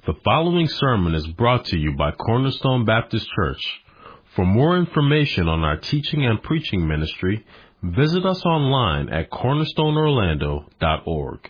The following sermon is brought to you by Cornerstone Baptist Church. For more information on our teaching and preaching ministry, visit us online at cornerstoneorlando.org.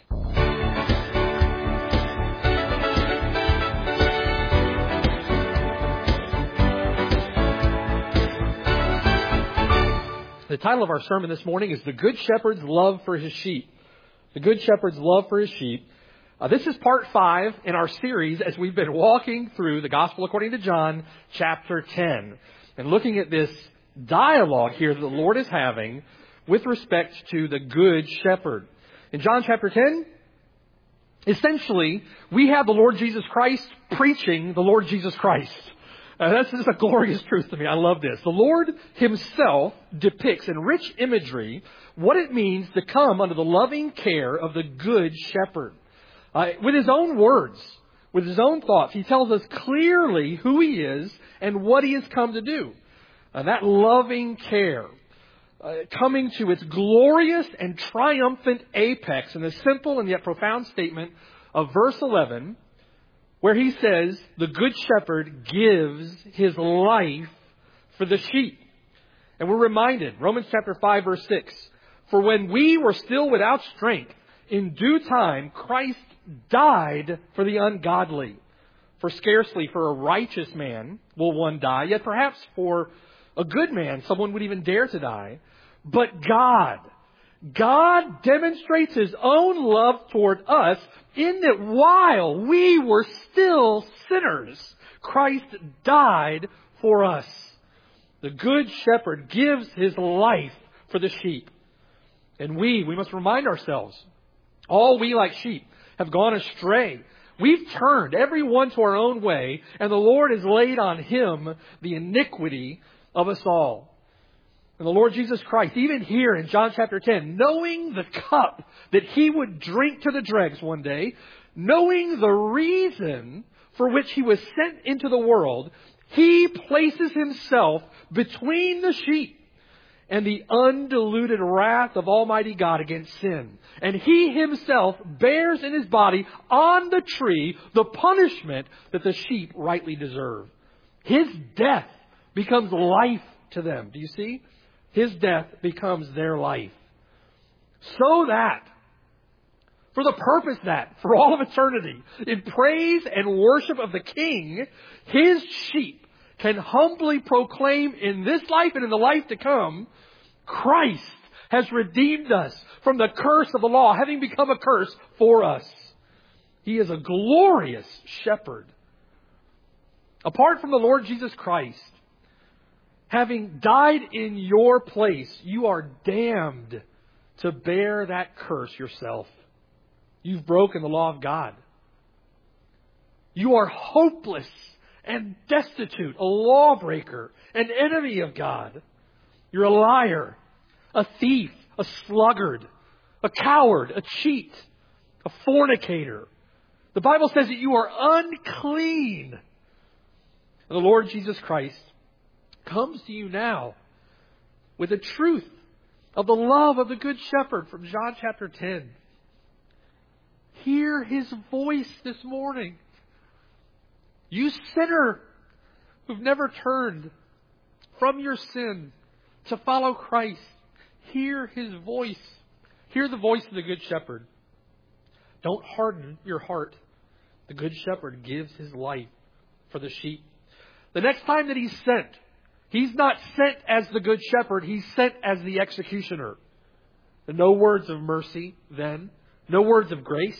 The title of our sermon this morning is The Good Shepherd's Love for His Sheep. The Good Shepherd's Love for His Sheep. This is part 5 in our series as we've been walking through the Gospel according to John, chapter 10, and looking at this dialogue here that the Lord is having with respect to the Good Shepherd. In John chapter 10, essentially, we have the Lord Jesus Christ preaching the Lord Jesus Christ. That's just a glorious truth to me. I love this. The Lord Himself depicts in rich imagery what it means to come under the loving care of the Good Shepherd. With His own words, with His own thoughts, He tells us clearly who He is and what He has come to do. That loving care coming to its glorious and triumphant apex in the simple and yet profound statement of verse 11, where He says, the Good Shepherd gives His life for the sheep. And we're reminded, Romans chapter 5, verse 6, for when we were still without strength, in due time Christ died for the ungodly. For scarcely for a righteous man will one die, yet perhaps for a good man someone would even dare to die. But God demonstrates His own love toward us in that while we were still sinners, Christ died for us. The Good Shepherd gives His life for the sheep. And we must remind ourselves, all we like sheep have gone astray. We've turned every one to our own way, and the Lord has laid on Him the iniquity of us all. And the Lord Jesus Christ, even here in John chapter 10, knowing the cup that He would drink to the dregs one day, knowing the reason for which He was sent into the world, He places Himself between the sheep and the undiluted wrath of Almighty God against sin. And He Himself bears in His body on the tree the punishment that the sheep rightly deserve. His death becomes life to them. Do you see? His death becomes their life. So that, for the purpose that, for all of eternity, in praise and worship of the King, His sheep can humbly proclaim in this life and in the life to come, Christ has redeemed us from the curse of the law, having become a curse for us. He is a glorious shepherd. Apart from the Lord Jesus Christ, having died in your place, you are damned to bear that curse yourself. You've broken the law of God. You are hopeless and destitute, a lawbreaker, an enemy of God. You're a liar, a thief, a sluggard, a coward, a cheat, a fornicator. The Bible says that you are unclean. And the Lord Jesus Christ comes to you now with the truth of the love of the Good Shepherd from John chapter 10. Hear His voice this morning. You sinner who've never turned from your sin to follow Christ, hear His voice. Hear the voice of the Good Shepherd. Don't harden your heart. The Good Shepherd gives His life for the sheep. The next time that He's sent, He's not sent as the Good Shepherd. He's sent as the executioner. No words of mercy then. No words of grace.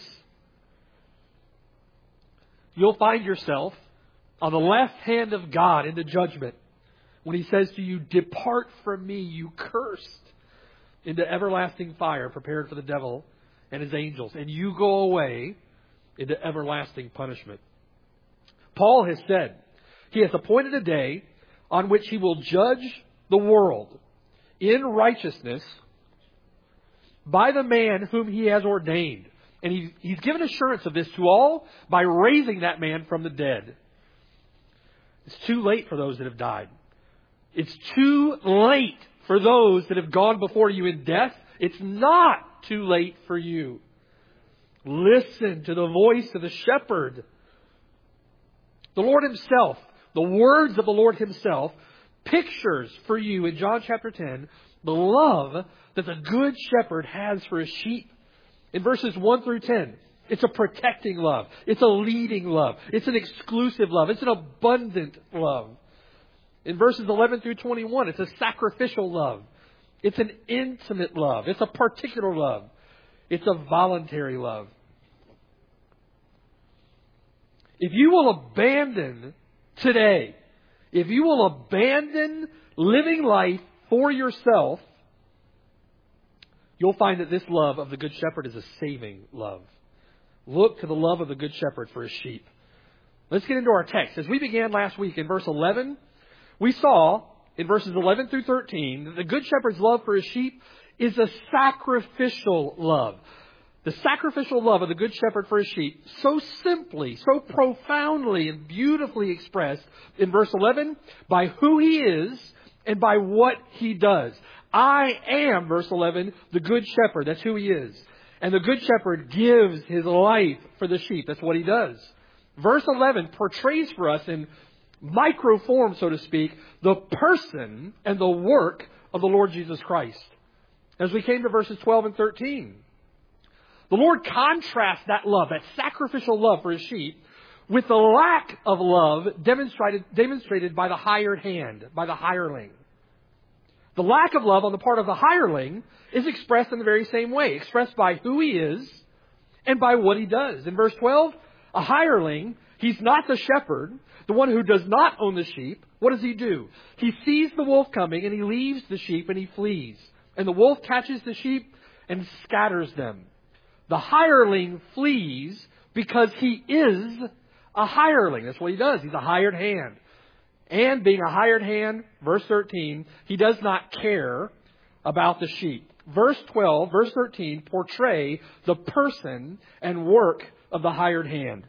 You'll find yourself on the left hand of God in the judgment when He says to you, depart from me, you cursed, into everlasting fire prepared for the devil and his angels. And you go away into everlasting punishment. Paul has said He has appointed a day on which He will judge the world in righteousness by the man whom He has ordained. And He's given assurance of this to all by raising that man from the dead. It's too late for those that have died. It's too late for those that have gone before you in death. It's not too late for you. Listen to the voice of the shepherd. The Lord himself, the words of the Lord himself, pictures for you in John chapter 10 the love that the good shepherd has for his sheep. In verses 1 through 10, it's a protecting love. It's a leading love. It's an exclusive love. It's an abundant love. In verses 11 through 21, it's a sacrificial love. It's an intimate love. It's a particular love. It's a voluntary love. If you will abandon today, if you will abandon living life for yourself, you'll find that this love of the Good Shepherd is a saving love. Look to the love of the Good Shepherd for his sheep. Let's get into our text. As we began last week in verse 11, we saw in verses 11 through 13 that the Good Shepherd's love for his sheep is a sacrificial love. The sacrificial love of the Good Shepherd for his sheep, so simply, so profoundly and beautifully expressed in verse 11 by who he is and by what he does. I am, verse 11, the Good Shepherd. That's who he is. And the Good Shepherd gives his life for the sheep. That's what he does. Verse 11 portrays for us in micro form, so to speak, the person and the work of the Lord Jesus Christ. As we came to verses 12 and 13, the Lord contrasts that love, that sacrificial love for his sheep, with the lack of love demonstrated by the hired hand, by the hireling. The lack of love on the part of the hireling is expressed in the very same way, expressed by who he is and by what he does. In verse 12, a hireling, he's not the shepherd, the one who does not own the sheep. What does he do? He sees the wolf coming and he leaves the sheep and he flees. And the wolf catches the sheep and scatters them. The hireling flees because he is a hireling. That's what he does. He's a hired hand. And being a hired hand, verse 13, he does not care about the sheep. Verse 12, verse 13 portray the person and work of the hired hand.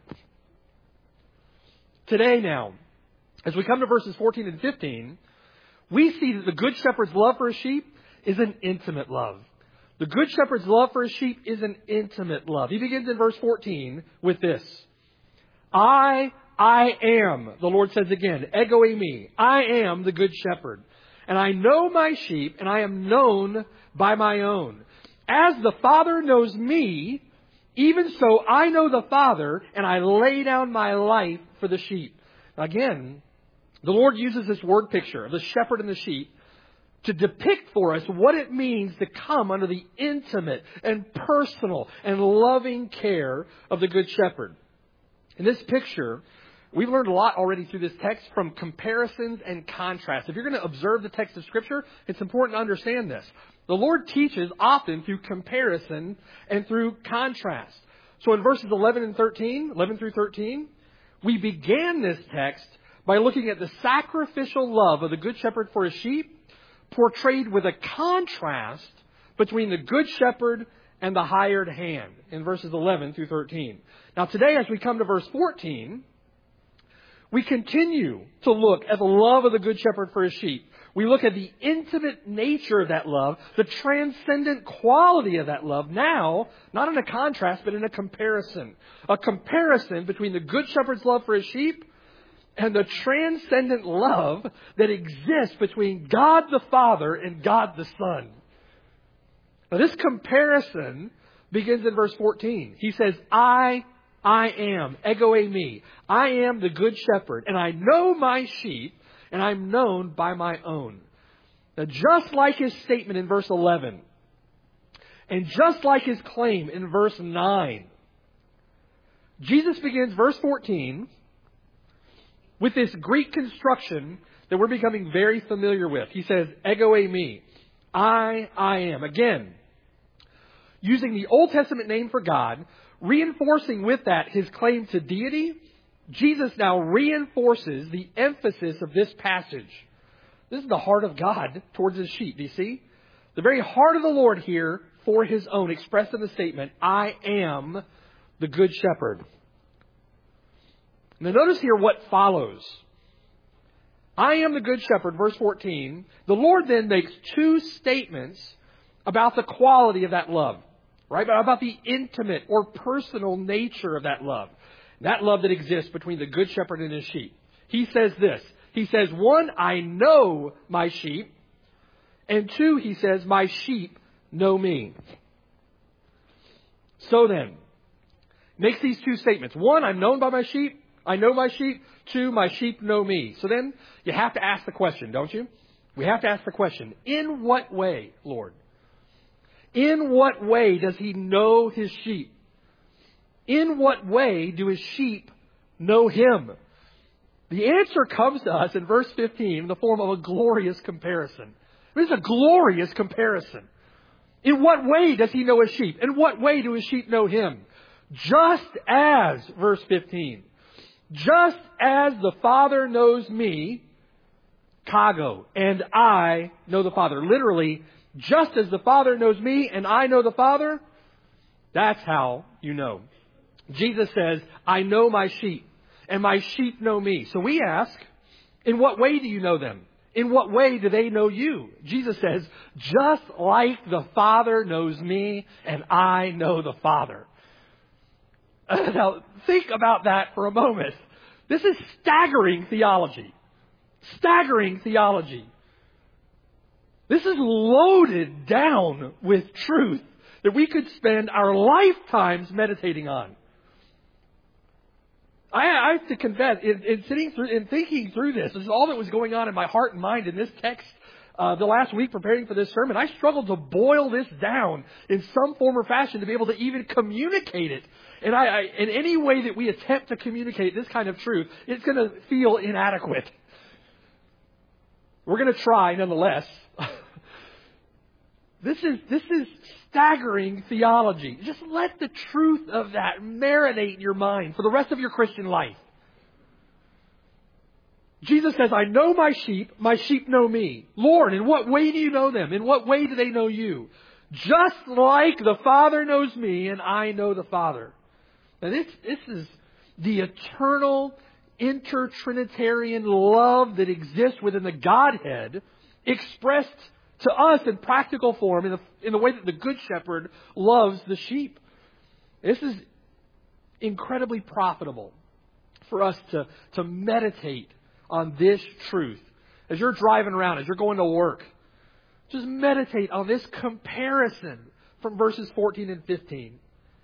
Today now, as we come to verses 14 and 15, we see that the Good Shepherd's love for his sheep is an intimate love. The Good Shepherd's love for his sheep is an intimate love. He begins in verse 14 with this. I am, the Lord says again, ego eimi, I am the Good Shepherd. And I know my sheep, and I am known by my own. As the Father knows me, even so I know the Father, and I lay down my life for the sheep. Again, the Lord uses this word picture of the shepherd and the sheep to depict for us what it means to come under the intimate and personal and loving care of the Good Shepherd. In this picture, we've learned a lot already through this text from comparisons and contrasts. If you're going to observe the text of Scripture, it's important to understand this. The Lord teaches often through comparison and through contrast. So in verses 11 through 13, we began this text by looking at the sacrificial love of the Good Shepherd for his sheep, portrayed with a contrast between the Good Shepherd and the hired hand in verses 11 through 13. Now today, as we come to verse 14, we continue to look at the love of the Good Shepherd for his sheep. We look at the intimate nature of that love, the transcendent quality of that love, now, not in a contrast, but in a comparison. A comparison between the Good Shepherd's love for his sheep and the transcendent love that exists between God the Father and God the Son. Now this comparison begins in verse 14. He says, I am, ego eimi. I am the Good Shepherd, and I know my sheep, and I'm known by my own. Now, just like his statement in verse 11, and just like his claim in verse 9, Jesus begins verse 14 with this Greek construction that we're becoming very familiar with. He says, ego eimi. I am. Again, using the Old Testament name for God, reinforcing with that his claim to deity, Jesus now reinforces the emphasis of this passage. This is the heart of God towards his sheep. Do you see? The very heart of the Lord here for his own, expressed in the statement, I am the Good Shepherd. Now notice here what follows. I am the Good Shepherd, verse 14. The Lord then makes two statements about the quality of that love. Right? About the intimate or personal nature of that love. That love that exists between the good shepherd and his sheep. He says this. He says, 1, I know my sheep. And 2, he says, my sheep know me. So then, makes these 2 statements. 1, I'm known by my sheep. I know my sheep. 2, my sheep know me. So then, you have to ask the question, don't you? We have to ask the question, in what way, Lord? In what way does he know his sheep? In what way do his sheep know him? The answer comes to us in verse 15 in the form of a glorious comparison. It is a glorious comparison. In what way does he know his sheep? In what way do his sheep know him? Just as, verse 15, just as the Father knows me, Kago, and I know the Father. Literally, just as the Father knows me and I know the Father, that's how you know. Jesus says, I know my sheep, and my sheep know me. So we ask, in what way do you know them? In what way do they know you? Jesus says, just like the Father knows me, and I know the Father. Now, think about that for a moment. This is staggering theology. Staggering theology. This is loaded down with truth that we could spend our lifetimes meditating on. I have to confess, in thinking through this is all that was going on in my heart and mind in this text the last week preparing for this sermon. I struggled to boil this down in some form or fashion to be able to even communicate it. And in any way that we attempt to communicate this kind of truth, it's going to feel inadequate. We're going to try nonetheless. This is staggering theology. Just let the truth of that marinate in your mind for the rest of your Christian life. Jesus says, I know my sheep know me. Lord, in what way do you know them? In what way do they know you? Just like the Father knows me and I know the Father. Now this is the eternal intertrinitarian love that exists within the Godhead expressed to us in practical form in the way that the Good Shepherd loves the sheep. This is incredibly profitable for us to meditate on this truth. As you're driving around, as you're going to work, just meditate on this comparison from verses 14 and 15.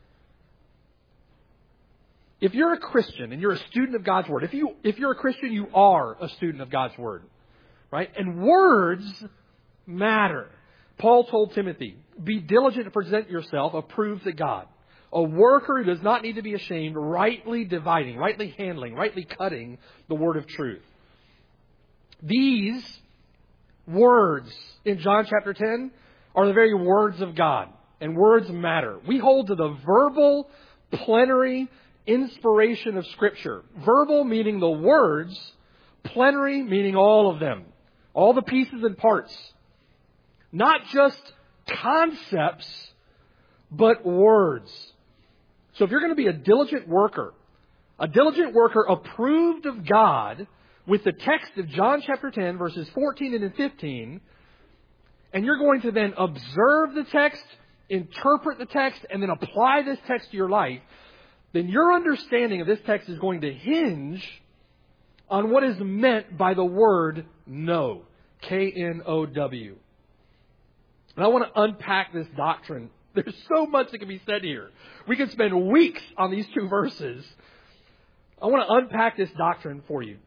If you're a Christian and you're a student of God's Word, if you're a Christian, you are a student of God's Word, right? And words matter. Paul told Timothy, be diligent to present yourself approved to God. A worker who does not need to be ashamed, rightly dividing, rightly handling, rightly cutting the word of truth. These words in John chapter 10 are the very words of God. And words matter. We hold to the verbal, plenary inspiration of Scripture. Verbal meaning the words, plenary meaning all of them. All the pieces and parts. Not just concepts, but words. So if you're going to be a diligent worker approved of God with the text of John chapter 10, verses 14 and 15, and you're going to then observe the text, interpret the text, and then apply this text to your life, then your understanding of this text is going to hinge on what is meant by the word know. K-N-O-W. And I want to unpack this doctrine. There's so much that can be said here. We could spend weeks on these 2 verses. I want to unpack this doctrine for you.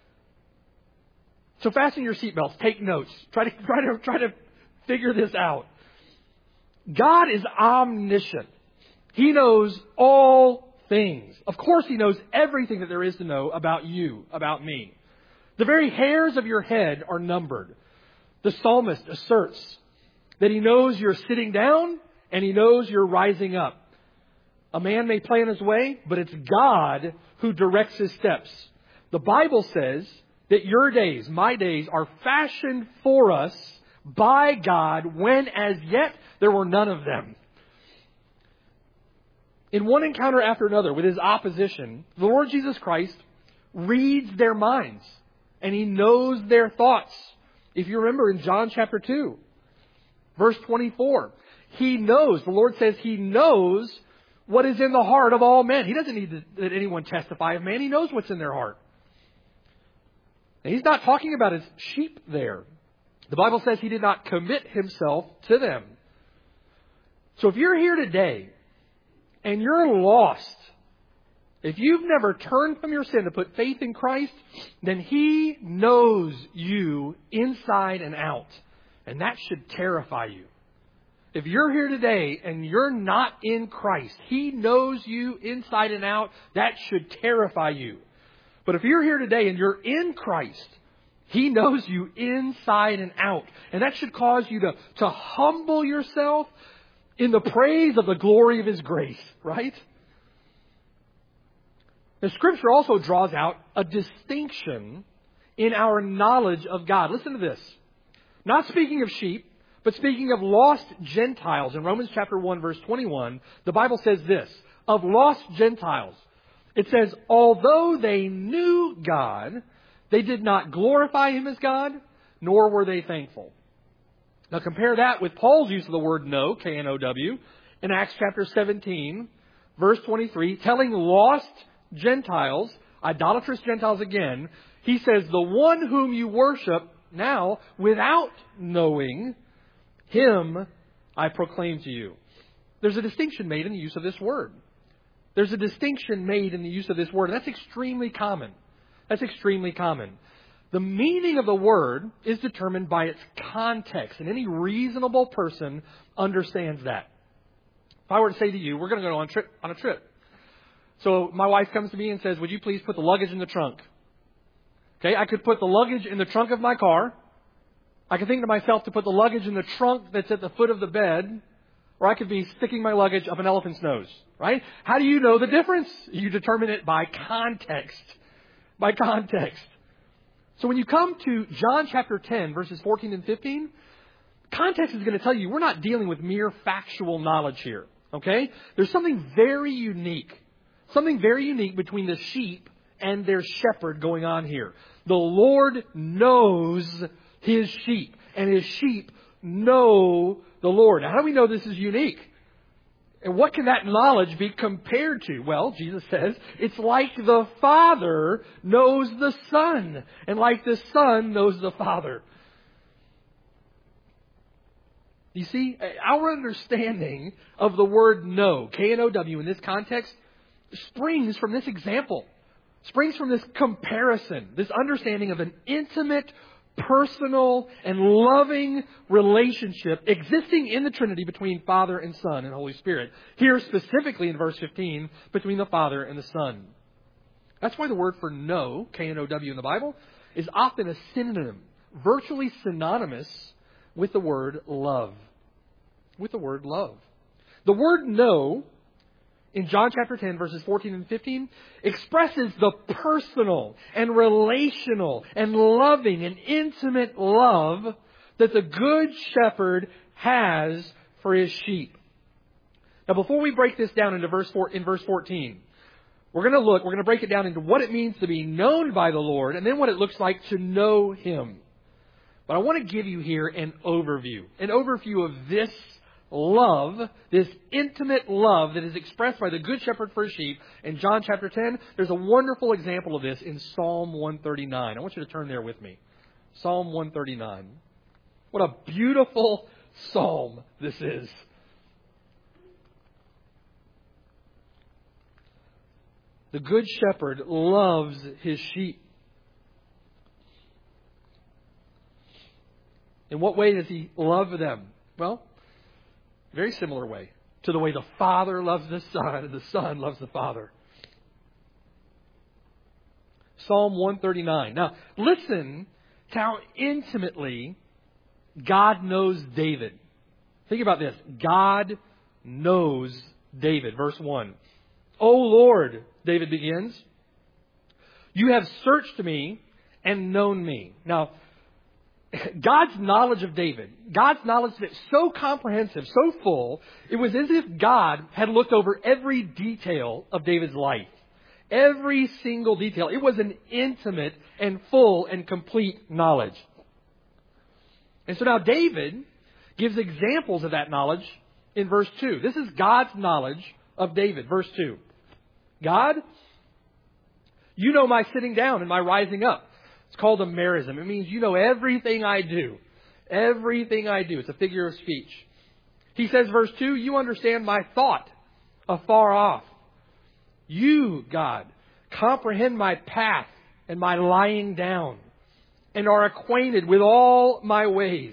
So fasten your seatbelts. Take notes. Try to figure this out. God is omniscient. He knows all things. Of course, He knows everything that there is to know about you, about me. The very hairs of your head are numbered. The psalmist asserts that he knows you're sitting down and he knows you're rising up. A man may plan his way, but it's God who directs his steps. The Bible says that your days, my days, are fashioned for us by God when as yet there were none of them. In one encounter after another with His opposition, the Lord Jesus Christ reads their minds and He knows their thoughts. If you remember in John chapter 2, verse 24, He knows, the Lord says He knows what is in the heart of all men. He doesn't need that anyone testify of man. He knows what's in their heart. And He's not talking about His sheep there. The Bible says He did not commit Himself to them. So if you're here today and you're lost, if you've never turned from your sin to put faith in Christ, then He knows you inside and out. And that should terrify you. If you're here today and you're not in Christ, He knows you inside and out. That should terrify you. But if you're here today and you're in Christ, He knows you inside and out. And that should cause you to humble yourself in the praise of the glory of His grace, right? The Scripture also draws out a distinction in our knowledge of God. Listen to this. Not speaking of sheep, but speaking of lost Gentiles. In Romans chapter 1, verse 21, the Bible says this, of lost Gentiles. It says, although they knew God, they did not glorify Him as God, nor were they thankful. Now compare that with Paul's use of the word know, K-N-O-W, in Acts chapter 17, verse 23, telling lost Gentiles, idolatrous Gentiles again, he says, the one whom you worship now without knowing Him I proclaim to you. There's a distinction made in the use of this word. There's a distinction made in the use of this word, and that's extremely common. That's extremely common. The meaning of the word is determined by its context, and any reasonable person understands that. If I were to say to you, we're going to go on a trip. So my wife comes to me and says, would you please put the luggage in the trunk? Okay, I could put the luggage in the trunk of my car. I could think to myself to put the luggage in the trunk that's at the foot of the bed, or I could be sticking my luggage up an elephant's nose, right? How do you know the difference? You determine it by context. By context. So when you come to John chapter 10, verses 14 and 15, context is going to tell you we're not dealing with mere factual knowledge here, okay? There's something very unique between the sheep and their shepherd going on here. The Lord knows His sheep, and His sheep know the Lord. Now, how do we know this is unique? And what can that knowledge be compared to? Well, Jesus says, it's like the Father knows the Son, and like the Son knows the Father. You see, our understanding of the word know, K-N-O-W, in this context, springs from this example. Springs from this comparison, this understanding of an intimate, personal, and loving relationship existing in the Trinity between Father and Son and Holy Spirit. Here specifically in verse 15, between the Father and the Son. That's why the word for know, K-N-O-W in the Bible, is often a synonym, virtually synonymous with the word love. With the word love. The word know, in John chapter 10, verses 14 and 15, expresses the personal and relational and loving and intimate love that the Good Shepherd has for His sheep. Now, before we break this down into verse 14, we're going to break it down into what it means to be known by the Lord and then what it looks like to know Him. But I want to give you here an overview of this love, this intimate love that is expressed by the Good Shepherd for His sheep in John chapter 10. There's a wonderful example of this in Psalm 139. I want you to turn there with me. Psalm 139. What a beautiful psalm this is. The Good Shepherd loves His sheep. In what way does He love them? Well, very similar way to the way the Father loves the Son and the Son loves the Father. Psalm 139. Now, listen to how intimately God knows David. Think about this. God knows David. Verse 1. O Lord, David begins, you have searched me and known me. Now, God's knowledge of David, God's knowledge is so comprehensive, so full, it was as if God had looked over every detail of David's life. Every single detail. It was an intimate and full and complete knowledge. And so now David gives examples of that knowledge in verse 2. This is God's knowledge of David. Verse 2. God, you know my sitting down and my rising up. It's called a merism. It means you know everything I do. Everything I do. It's a figure of speech. He says, verse 2, you understand my thought afar off. You, God, comprehend my path and my lying down, and are acquainted with all my ways.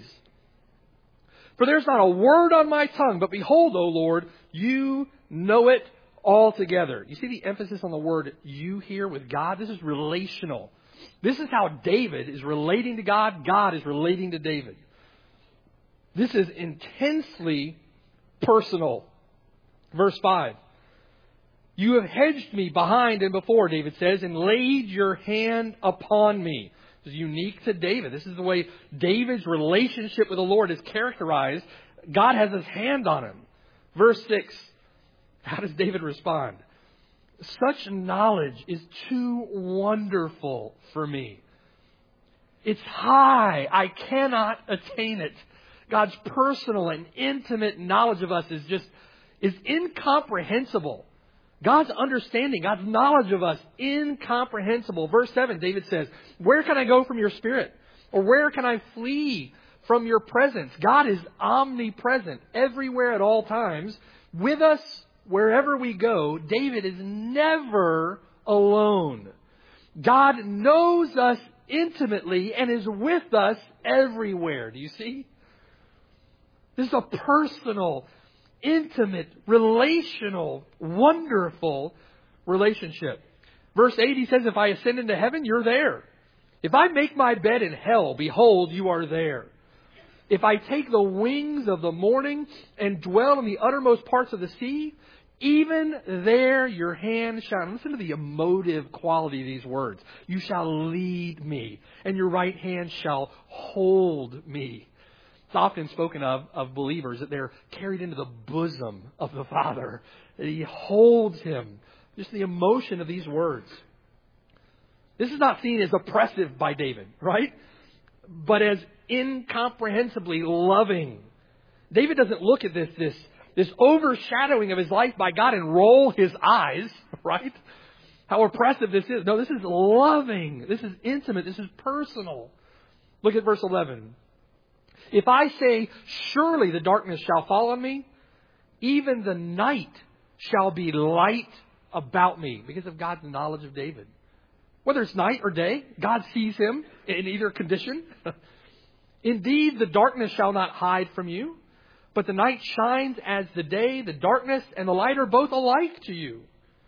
For there's not a word on my tongue, but behold, O Lord, you know it altogether. You see the emphasis on the word you here with God? This is relational. This is how David is relating to God. God is relating to David. This is intensely personal. Verse 5. You have hedged me behind and before, David says, and laid your hand upon me. This is unique to David. This is the way David's relationship with the Lord is characterized. God has his hand on him. Verse 6. How does David respond? Such knowledge is too wonderful for me. It's high. I cannot attain it. God's personal and intimate knowledge of us is incomprehensible. God's understanding, God's knowledge of us, incomprehensible. Verse 7, David says, where can I go from your spirit? Or where can I flee from your presence? God is omnipresent, everywhere at all times, with us wherever we go. David is never alone. God knows us intimately and is with us everywhere. Do you see? This is a personal, intimate, relational, wonderful relationship. Verse 8, he says, if I ascend into heaven, you're there. If I make my bed in hell, behold, you are there. If I take the wings of the morning and dwell in the uttermost parts of the sea, even there your hand shall... Listen to the emotive quality of these words. You shall lead me, and your right hand shall hold me. It's often spoken of believers that they're carried into the bosom of the Father. That He holds him. Just the emotion of these words. This is not seen as oppressive by David, right? But as incomprehensibly loving. David doesn't look at this overshadowing of his life by God and roll his eyes, right? How oppressive this is. No, this is loving. This is intimate. This is personal. Look at verse 11. If I say, surely the darkness shall fall on me, even the night shall be light about me. Because of God's knowledge of David. Whether it's night or day, God sees him in either condition. Indeed, the darkness shall not hide from you, but the night shines as the day. The darkness and the light are both alike to you.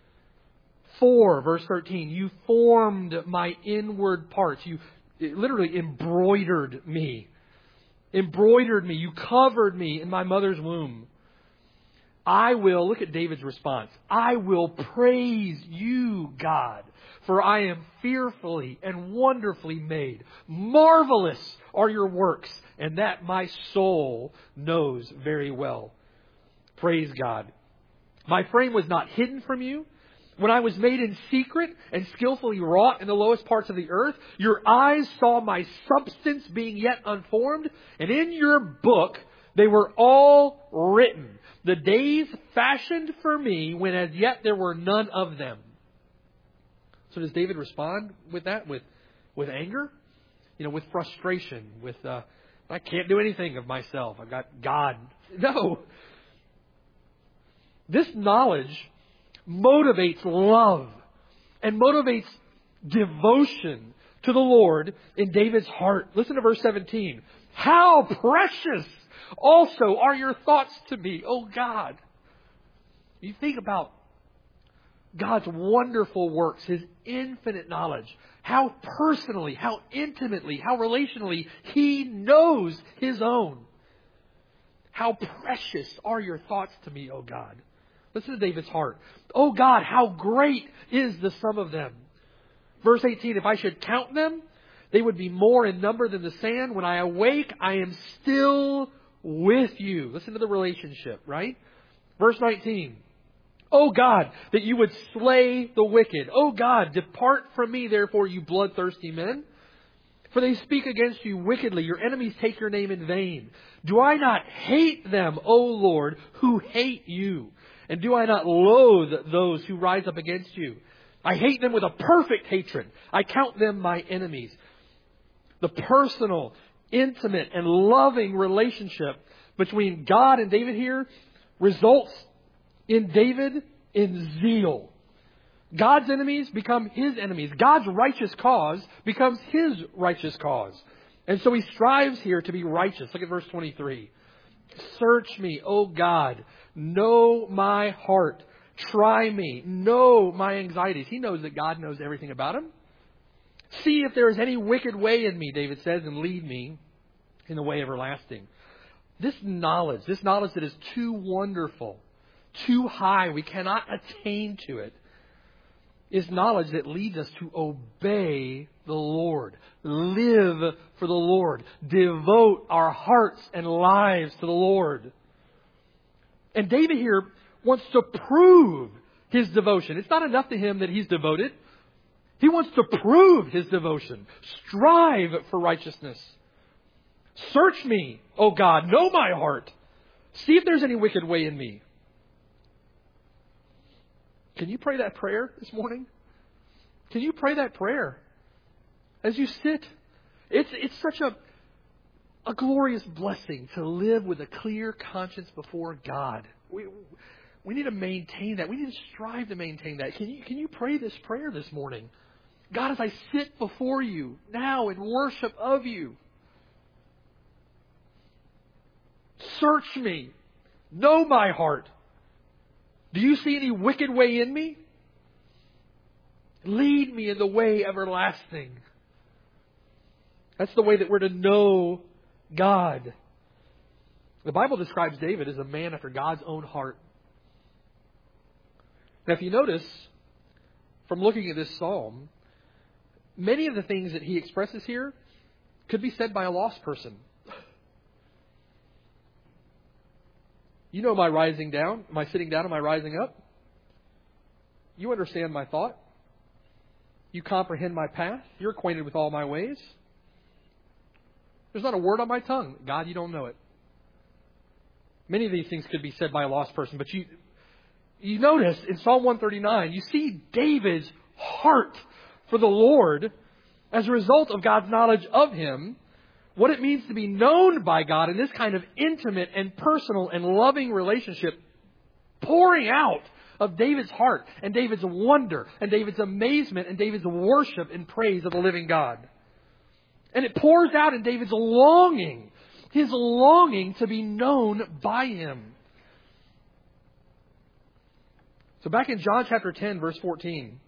For, verse 13, you formed my inward parts. You literally embroidered me. Embroidered me. You covered me in my mother's womb. I will, look at David's response. I will praise you, God, for I am fearfully and wonderfully made. Marvelous are your works, and that my soul knows very well. Praise God. My frame was not hidden from you. When I was made in secret and skillfully wrought in the lowest parts of the earth, your eyes saw my substance being yet unformed, and in your book they were all written, the days fashioned for me when as yet there were none of them. So does David respond with that? With anger? With frustration? With, I can't do anything of myself. I've got God. No. This knowledge motivates love and motivates devotion to the Lord in David's heart. Listen to verse 17. How precious also are your thoughts to me, O God. You think about God's wonderful works, His infinite knowledge, how personally, how intimately, how relationally He knows His own. How precious are your thoughts to me, O God. Listen to David's heart. Oh God, how great is the sum of them. Verse 18, if I should count them, they would be more in number than the sand. When I awake, I am still with you. Listen to the relationship, right? Verse 19. Oh God, that you would slay the wicked. Oh God, depart from me, therefore, you bloodthirsty men. For they speak against you wickedly. Your enemies take your name in vain. Do I not hate them, O Lord, who hate you? And do I not loathe those who rise up against you? I hate them with a perfect hatred. I count them my enemies. The personal, intimate, and loving relationship between God and David here results in David in zeal. God's enemies become his enemies. God's righteous cause becomes his righteous cause. And so he strives here to be righteous. Look at verse 23. Search me, O God. Know my heart. Try me. Know my anxieties. He knows that God knows everything about him. See if there is any wicked way in me, David says, and lead me in the way everlasting. This knowledge that is too wonderful, too high, we cannot attain to it, is knowledge that leads us to obey the Lord, live for the Lord, devote our hearts and lives to the Lord. And David here wants to prove his devotion. It's not enough to him that he's devoted. He wants to prove his devotion. Strive for righteousness. Search me, O God, know my heart. See if there's any wicked way in me. Can you pray that prayer this morning? Can you pray that prayer as you sit? It's such a glorious blessing to live with a clear conscience before God. We need to maintain that. We need to strive to maintain that. Can you pray this prayer this morning? God, as I sit before you now in worship of you, search me. Know my heart. Do you see any wicked way in me? Lead me in the way everlasting. That's the way that we're to know God. The Bible describes David as a man after God's own heart. Now, if you notice, from looking at this psalm, many of the things that he expresses here could be said by a lost person. You know my rising down, my sitting down, and my rising up. You understand my thought. You comprehend my path. You're acquainted with all my ways. There's not a word on my tongue. God, you don't know it. Many of these things could be said by a lost person, but you notice in Psalm 139, you see David's heart for the Lord as a result of God's knowledge of him, what it means to be known by God in this kind of intimate and personal and loving relationship, pouring out of David's heart and David's wonder and David's amazement and David's worship and praise of the living God. And it pours out in David's longing, his longing to be known by him. So back in John chapter 10, verse 14,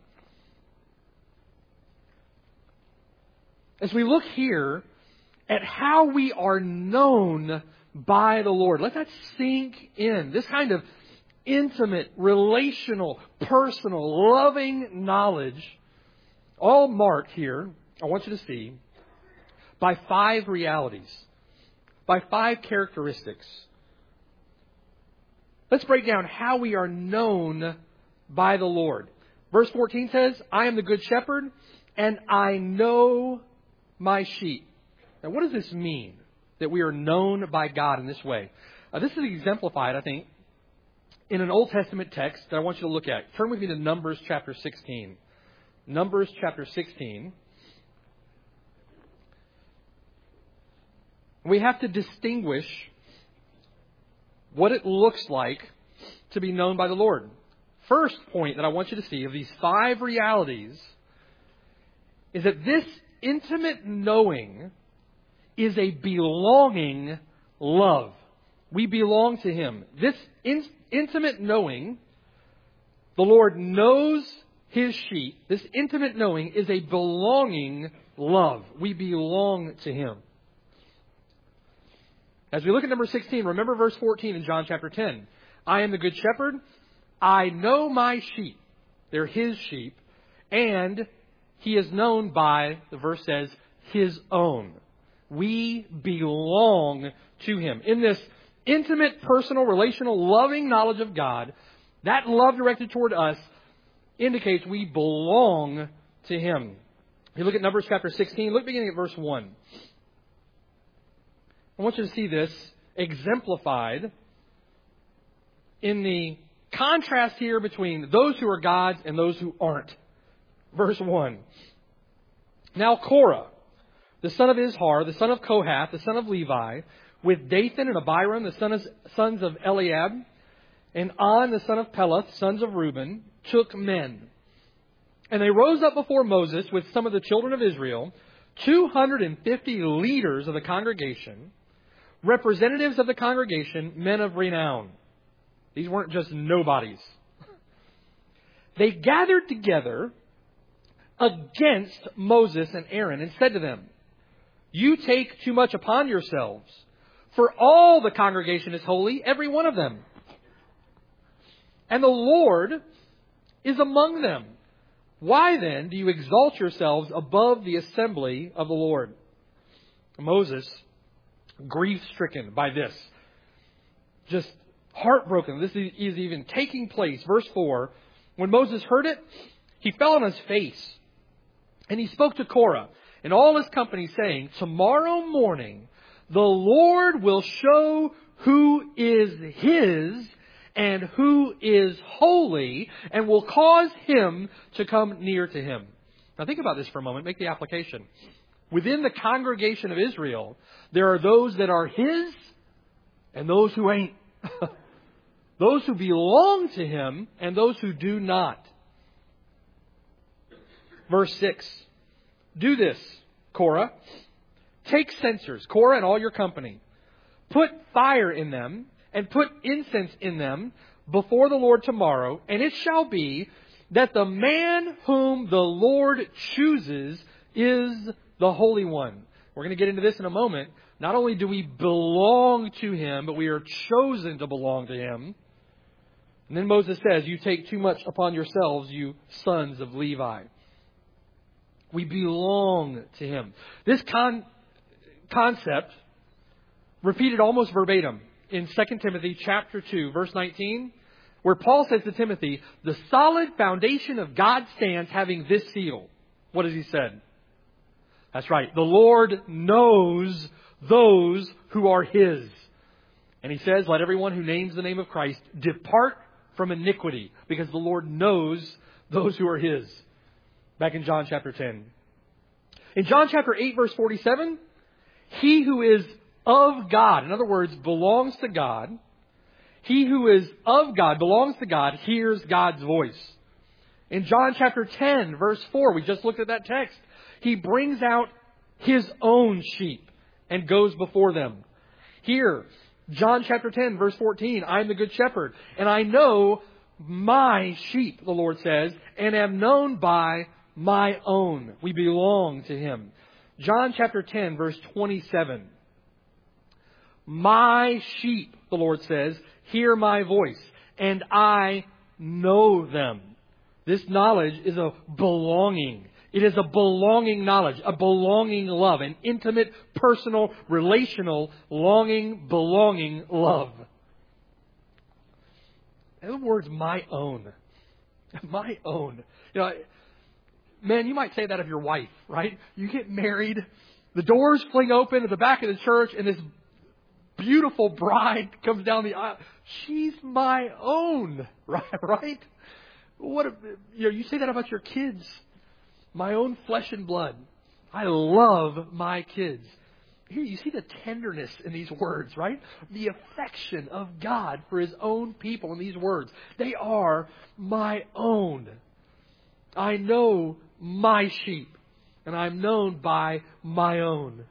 as we look here at how we are known by the Lord, let that sink in. This kind of intimate, relational, personal, loving knowledge, all marked here, I want you to see, by 5 realities, by 5 characteristics. Let's break down how we are known by the Lord. Verse 14 says, I am the good shepherd, and I know my sheep. Now, what does this mean, that we are known by God in this way? This is exemplified, I think, in an Old Testament text that I want you to look at. Turn with me to Numbers chapter 16. Numbers chapter 16. We have to distinguish what it looks like to be known by the Lord. First point that I want you to see of these 5 realities is that this intimate knowing is a belonging love. We belong to Him. This intimate knowing, the Lord knows His sheep. This intimate knowing is a belonging love. We belong to Him. As we look at number 16, remember verse 14 in John chapter 10. I am the good shepherd. I know my sheep. They're His sheep. And He is known by, the verse says, His own. We belong to Him. In this intimate, personal, relational, loving knowledge of God, that love directed toward us indicates we belong to Him. You look at Numbers chapter 16, look beginning at verse 1. I want you to see this exemplified in the contrast here between those who are God's and those who aren't. Verse 1. Now Korah, the son of Izhar, the son of Kohath, the son of Levi, with Dathan and Abiram, the sons of Eliab, and On, the son of Peleth, sons of Reuben, took men. And they rose up before Moses with some of the children of Israel, 250 leaders of the congregation, representatives of the congregation, men of renown. These weren't just nobodies. They gathered together against Moses and Aaron and said to them, "You take too much upon yourselves, for all the congregation is holy, every one of them. And the Lord is among them. Why then do you exalt yourselves above the assembly of the Lord?" Moses, grief-stricken by this, just heartbroken, this is even taking place. Verse 4, when Moses heard it, he fell on his face. And he spoke to Korah and all his company, saying, "Tomorrow morning the Lord will show who is His and who is holy, and will cause him to come near to Him." Now think about this for a moment. Make the application. Within the congregation of Israel, there are those that are His and those who ain't. Those who belong to Him and those who do not. Verse 6. Do this, Korah. Take censers, Korah and all your company. Put fire in them and put incense in them before the Lord tomorrow. And it shall be that the man whom the Lord chooses is the Holy One. We're going to get into this in a moment. Not only do we belong to Him, but we are chosen to belong to Him. And then Moses says, "You take too much upon yourselves, you sons of Levi." We belong to Him. This concept repeated almost verbatim in 2 Timothy chapter 2, verse 19, where Paul says to Timothy, "The solid foundation of God stands, having this seal." What has he said? That's right. The Lord knows those who are His. And He says, "Let everyone who names the name of Christ depart from iniquity, because the Lord knows those who are His." Back in John chapter 10. In John chapter 8, verse 47, he who is of God, in other words, belongs to God, he who is of God, belongs to God, hears God's voice. In John chapter 10, verse 4, we just looked at that text, He brings out His own sheep and goes before them. Here, John chapter 10, verse 14, "I am the good shepherd, and I know my sheep," the Lord says, "and am known by my own." We belong to Him. John chapter 10, verse 27. "My sheep," the Lord says, "hear my voice, and I know them." This knowledge is a belonging. It is a belonging knowledge, a belonging love, an intimate, personal, relational, longing, belonging love. And the words "my own." My own. Man, you might say that of your wife, right? You get married, the doors fling open at the back of the church, and this beautiful bride comes down the aisle. She's my own, right? You say that about your kids. My own flesh and blood. I love my kids. Here you see the tenderness in these words, right? The affection of God for His own people in these words. They are my own. I know my sheep, and I'm known by my own.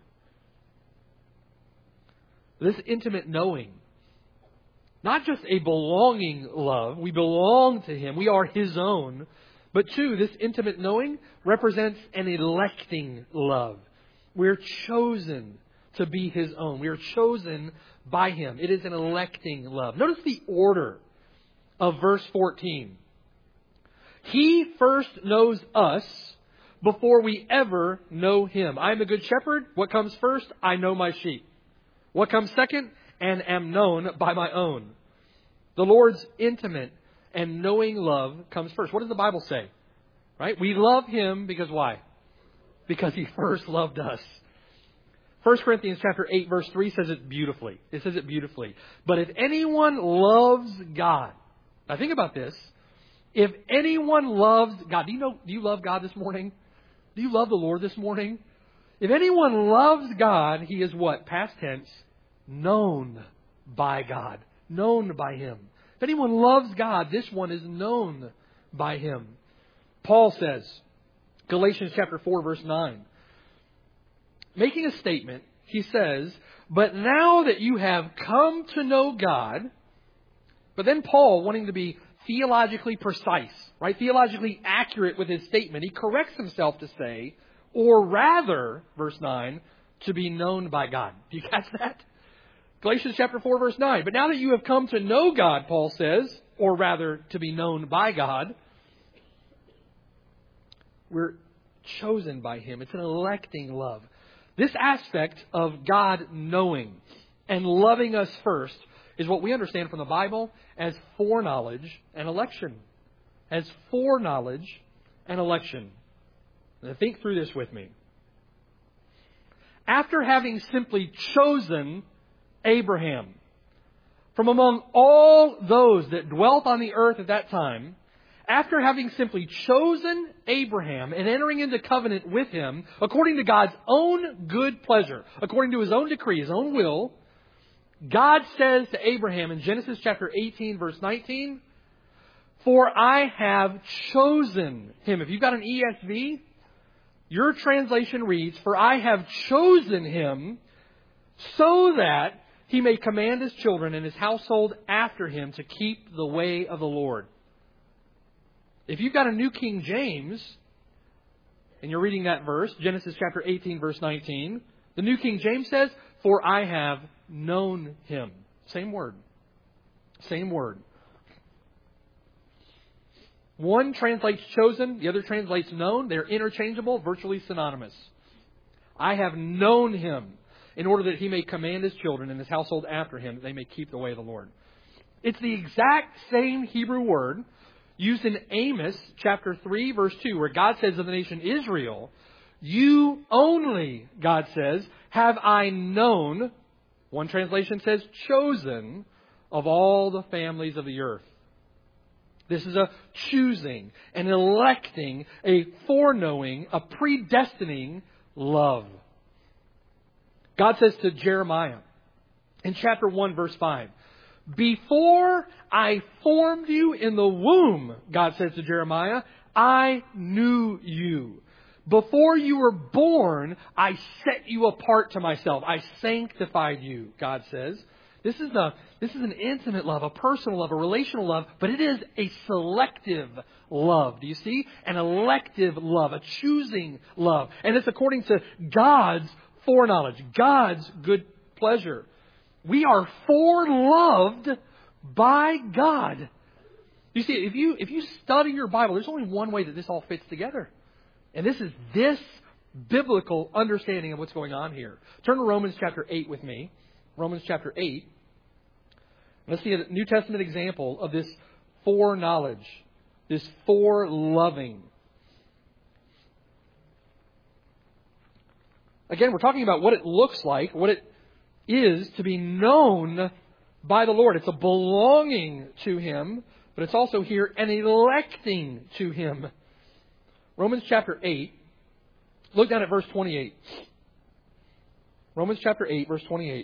This intimate knowing, not just a belonging love, we belong to Him, we are His own, but two, this intimate knowing represents an electing love. We're chosen to be His own. We are chosen by Him. It is an electing love. Notice the order of verse 14. He first knows us before we ever know Him. I am the good shepherd. What comes first? I know my sheep. What comes second? And am known by my own. The Lord's intimate and knowing love comes first. What does the Bible say? Right? We love Him because why? Because He first loved us. 1 Corinthians chapter 8, verse 3 says it beautifully. It says it beautifully. "But if anyone loves God," Now think about this. If anyone loves God, do you love God this morning? Do you love the Lord this morning? If anyone loves God, he is what? Past tense. Known by God. Known by Him. If anyone loves God, this one is known by Him. Paul says, Galatians chapter 4, verse 9. Making a statement, he says, but now that you have come to know God, but then Paul, wanting to be theologically precise, right? Theologically accurate with his statement, he corrects himself to say, or rather, verse 9, to be known by God. Do you catch that? Galatians chapter 4, verse 9. But now that you have come to know God, Paul says, or rather to be known by God, we're chosen by Him. It's an electing love. This aspect of God knowing and loving us first is what we understand from the Bible as foreknowledge and election. As foreknowledge and election. Now think through this with me. After having simply chosen Abraham from among all those that dwelt on the earth at that time, after having simply chosen Abraham and entering into covenant with him, according to God's own good pleasure, according to His own decree, His own will, God says to Abraham in Genesis chapter 18, verse 19, for I have chosen him. If you've got an ESV, your translation reads, for I have chosen him so that he may command his children and his household after him to keep the way of the Lord. If you've got a New King James, and you're reading that verse, Genesis chapter 18, verse 19, the New King James says, for I have known him. Same word. Same word. One translates chosen, the other translates known. They're interchangeable, virtually synonymous. I have known him in order that he may command his children and his household after him, that they may keep the way of the Lord. It's the exact same Hebrew word used in Amos chapter 3, verse 2, where God says of the nation Israel, you only, God says, have I known, one translation says chosen, of all the families of the earth. This is a choosing, an electing, a foreknowing, a predestining love. God says to Jeremiah in chapter 1, verse 5, before I formed you in the womb, God says to Jeremiah, I knew you. Before you were born, I set you apart to myself. I sanctified you, God says. This is an intimate love, a personal love, a relational love, but it is a selective love. Do you see? An elective love, a choosing love. And it's according to God's foreknowledge, God's good pleasure. We are foreloved by God. You see, if you study your Bible, there's only one way that this all fits together. And this is this biblical understanding of what's going on here. Turn to Romans chapter 8 with me. Romans chapter 8. Let's see a New Testament example of this foreknowledge, this foreloving. Again, we're talking about what it looks like, what it is to be known by the Lord. It's a belonging to Him, but it's also here an electing to Him. Romans chapter 8. Look down at verse 28. Romans chapter 8, verse 28.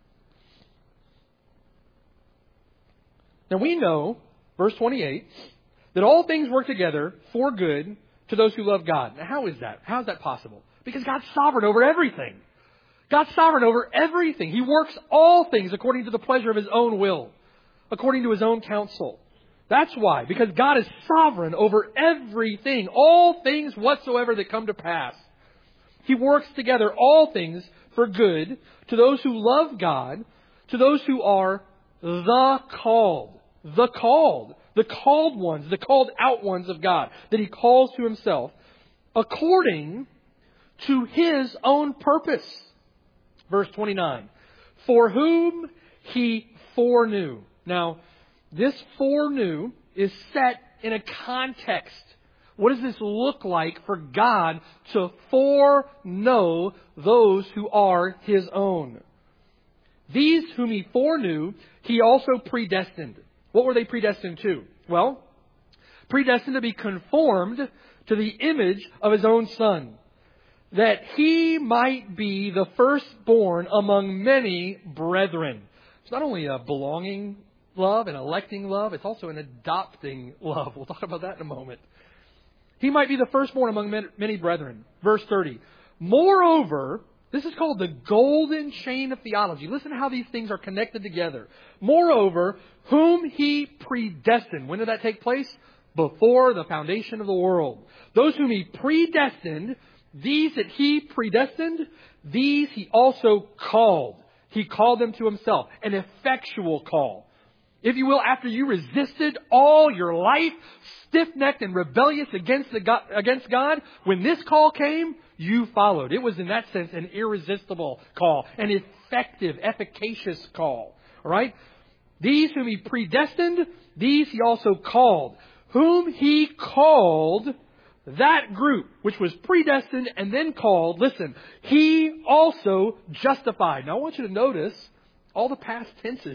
Now we know, verse 28, that all things work together for good to those who love God. Now how is that? How is that possible? Because God's sovereign over everything. God's sovereign over everything. He works all things according to the pleasure of His own will, according to His own counsel. That's why. Because God is sovereign over everything, all things whatsoever that come to pass. He works together all things for good to those who love God, to those who are the called ones, the called out ones of God, that He calls to Himself, according to His own purpose. Verse 29. For whom He foreknew. Now, this foreknew is set in a context. What does this look like for God to foreknow those who are His own? These whom He foreknew, He also predestined What were they predestined to? Well, predestined to be conformed to the image of His own Son, that He might be the firstborn among many brethren. It's not only a belonging love, an electing love, it's also an adopting love. We'll talk about that in a moment. He might be the firstborn among many brethren. Verse 30. Moreover, this is called the golden chain of theology. Listen to how these things are connected together. Moreover, whom He predestined. When did that take place? Before the foundation of the world. Those whom He predestined, these that He predestined, these He also called. He called them to Himself. An effectual call. If you will, after you resisted all your life, stiff-necked and rebellious against God, when this call came, you followed. It was in that sense an irresistible call, an effective, efficacious call. All right? These whom He predestined, these He also called. Whom He called, that group which was predestined and then called, listen, He also justified. Now I want you to notice all the past tenses.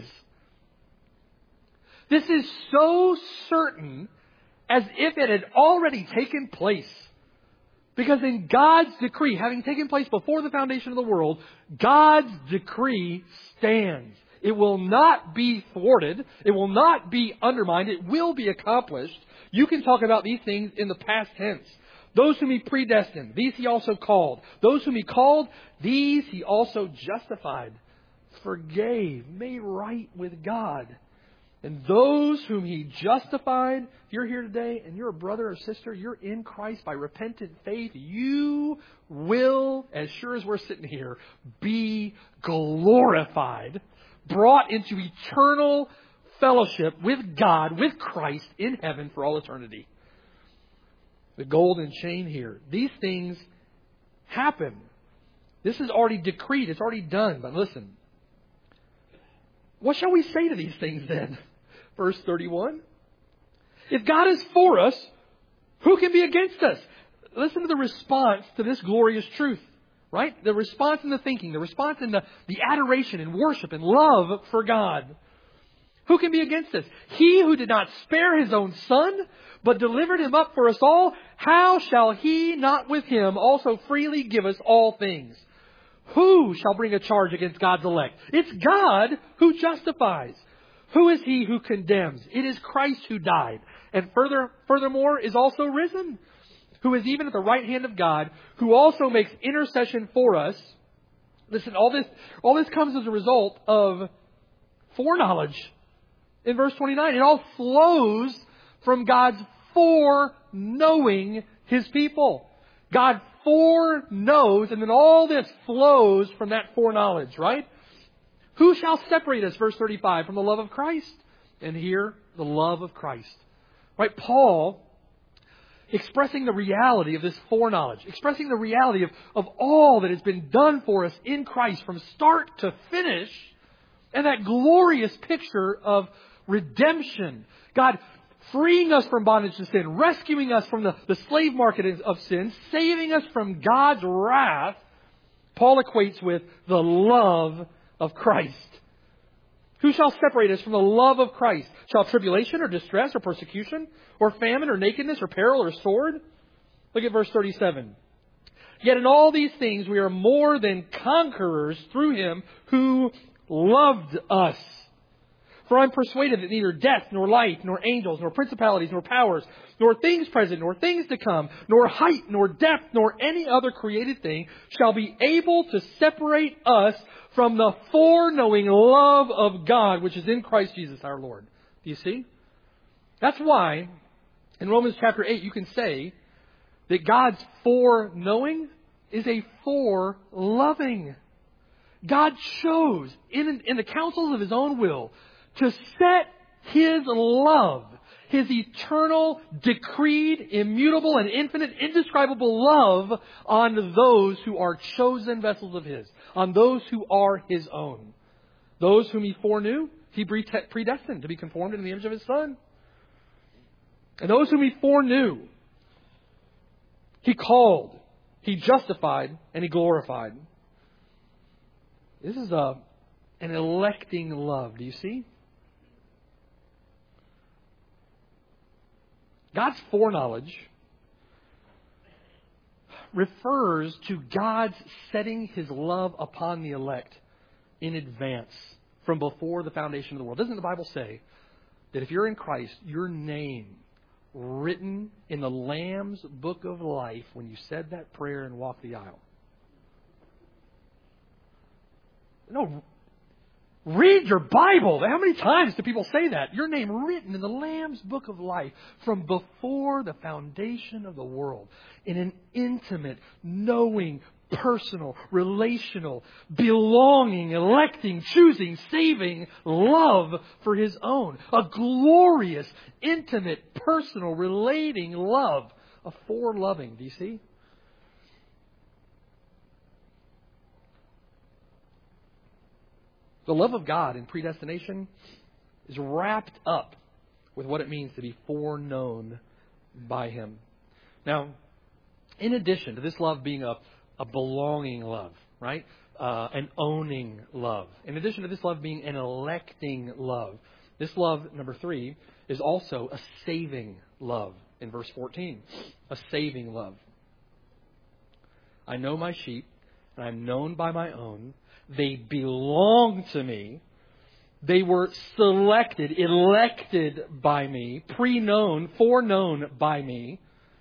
This is so certain as if it had already taken place. Because in God's decree, having taken place before the foundation of the world, God's decree stands. It will not be thwarted. It will not be undermined. It will be accomplished. You can talk about these things in the past tense. Those whom He predestined, these He also called. Those whom He called, these He also justified, forgave, made right with God. And those whom He justified, if you're here today and you're a brother or sister, you're in Christ by repentant faith, you will, as sure as we're sitting here, be glorified, brought into eternal fellowship with God, with Christ in heaven for all eternity. The golden chain here. These things happen. This is already decreed. It's already done. But listen. What shall we say to these things then? Verse 31. If God is for us, who can be against us? Listen to the response to this glorious truth. Right? The response in the thinking. The response in the adoration and worship and love for God. Who can be against us? He who did not spare His own Son, but delivered Him up for us all, how shall He not with Him also freely give us all things? Who shall bring a charge against God's elect? It's God who justifies. Who is He who condemns? It is Christ who died, and furthermore is also risen, who is even at the right hand of God, who also makes intercession for us. Listen, all this comes as a result of foreknowledge. In verse 29, it all flows from God's foreknowing His people. God foreknows, and then all this flows from that foreknowledge, right? Who shall separate us, verse 35, from the love of Christ? And here, the love of Christ. Right? Paul, expressing the reality of this foreknowledge, expressing the reality of all that has been done for us in Christ from start to finish, and that glorious picture of redemption. God freeing us from bondage to sin, rescuing us from the slave market of sin, saving us from God's wrath, Paul equates with the love of Christ. Who shall separate us from the love of Christ? Shall tribulation or distress or persecution or famine or nakedness or peril or sword? Look at verse 37. Yet in all these things we are more than conquerors through Him who loved us. For I'm persuaded that neither death, nor life, nor angels, nor principalities, nor powers, nor things present, nor things to come, nor height, nor depth, nor any other created thing shall be able to separate us from the foreknowing love of God, which is in Christ Jesus our Lord. Do you see? That's why in Romans chapter 8 you can say that God's foreknowing is a foreloving. God chose in the counsels of His own will to set His love, His eternal, decreed, immutable, and infinite, indescribable love on those who are chosen vessels of His, on those who are His own. Those whom He foreknew, He predestined to be conformed into the image of His Son. And those whom He foreknew, He called, He justified, and He glorified. This is an electing love. Do you see? God's foreknowledge refers to God's setting His love upon the elect in advance from before the foundation of the world. Doesn't the Bible say that if you're in Christ, your name written in the Lamb's book of life when you said that prayer and walked the aisle? No. Read your Bible. How many times do people say that? Your name written in the Lamb's book of life from before the foundation of the world. In an intimate, knowing, personal, relational, belonging, electing, choosing, saving love for His own. A glorious, intimate, personal, relating love. A foreloving. Do you see? The love of God in predestination is wrapped up with what it means to be foreknown by Him. Now, in addition to this love being a belonging love, right? An owning love. In addition to this love being an electing love, this love, number 3, is also a saving love in verse 14. A saving love. I know my sheep, and I'm known by my own. They belong to me. They were selected, elected by me, pre-known, foreknown by me.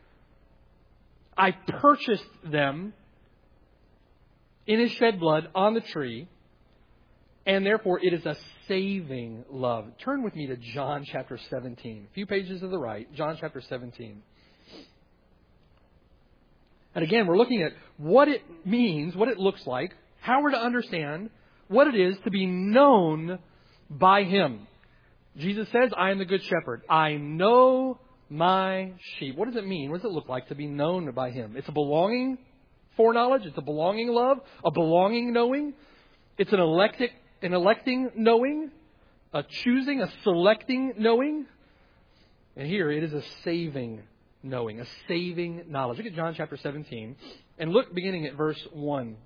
I purchased them in His shed blood on the tree, and therefore it is a saving love. Turn with me to John chapter 17. A few pages to the right, John chapter 17. And again, we're looking at what it means, what it looks like, how we're to understand what it is to be known by Him. Jesus says, I am the good shepherd. I know my sheep. What does it mean? What does it look like to be known by Him? It's a belonging foreknowledge. It's a belonging love. A belonging knowing. It's an electing knowing. A choosing, a selecting knowing. And here it is a saving knowing. A saving knowledge. Look at John chapter 17. And look beginning at verse 1.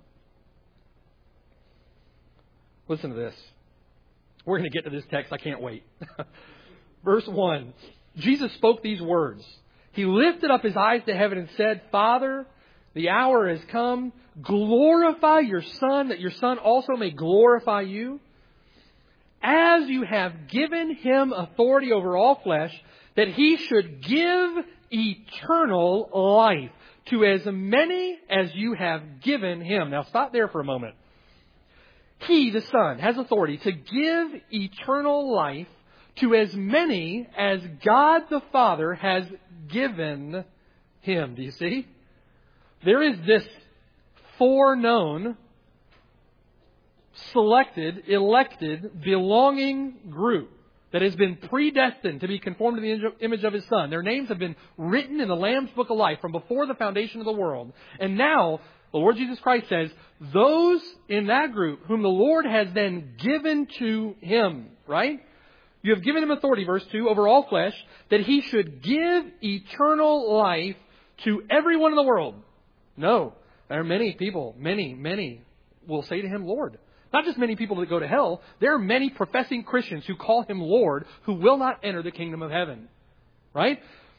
Listen to this. We're going to get to this text. I can't wait. Verse 1. Jesus spoke these words. He lifted up His eyes to heaven and said, Father, the hour has come. Glorify your Son, that your Son also may glorify you. As you have given Him authority over all flesh, that He should give eternal life to as many as you have given Him. Now stop there for a moment. He, the Son, has authority to give eternal life to as many as God the Father has given Him. Do you see? There is this foreknown, selected, elected, belonging group that has been predestined to be conformed to the image of His Son. Their names have been written in the Lamb's Book of Life from before the foundation of the world. And now, the Lord Jesus Christ says, those in that group whom the Lord has then given to Him, right? You have given Him authority, verse 2, over all flesh, that He should give eternal life to everyone in the world. No, there are many people, many will say to Him, Lord. Not just many people that go to hell. There are many professing Christians who call Him Lord who will not enter the kingdom of heaven. Right?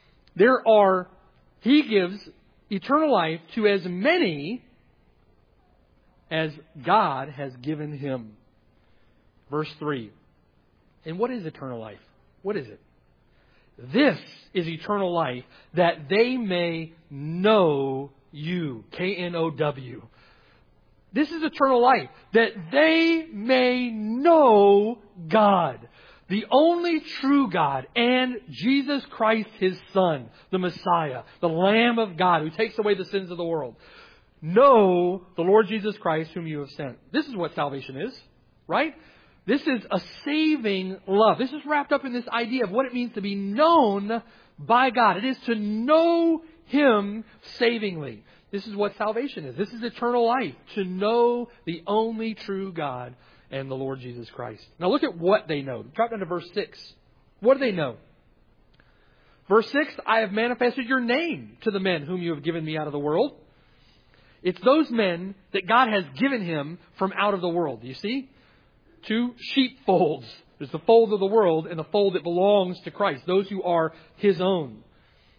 He gives eternal life to as many as God has given Him. Verse 3. And what is eternal life? What is it? This is eternal life, that they may know you. K-N-O-W. This is eternal life, that they may know God, the only true God, and Jesus Christ, His Son, the Messiah, the Lamb of God, who takes away the sins of the world. Know the Lord Jesus Christ, whom you have sent. This is what salvation is, right? This is a saving love. This is wrapped up in this idea of what it means to be known by God. It is to know Him savingly. This is what salvation is. This is eternal life, to know the only true God and the Lord Jesus Christ. Now look at what they know. Drop down to verse 6. What do they know? Verse 6, I have manifested your name to the men whom you have given me out of the world. It's those men that God has given Him from out of the world. Do you see? Two sheepfolds. There's the fold of the world and the fold that belongs to Christ. Those who are His own.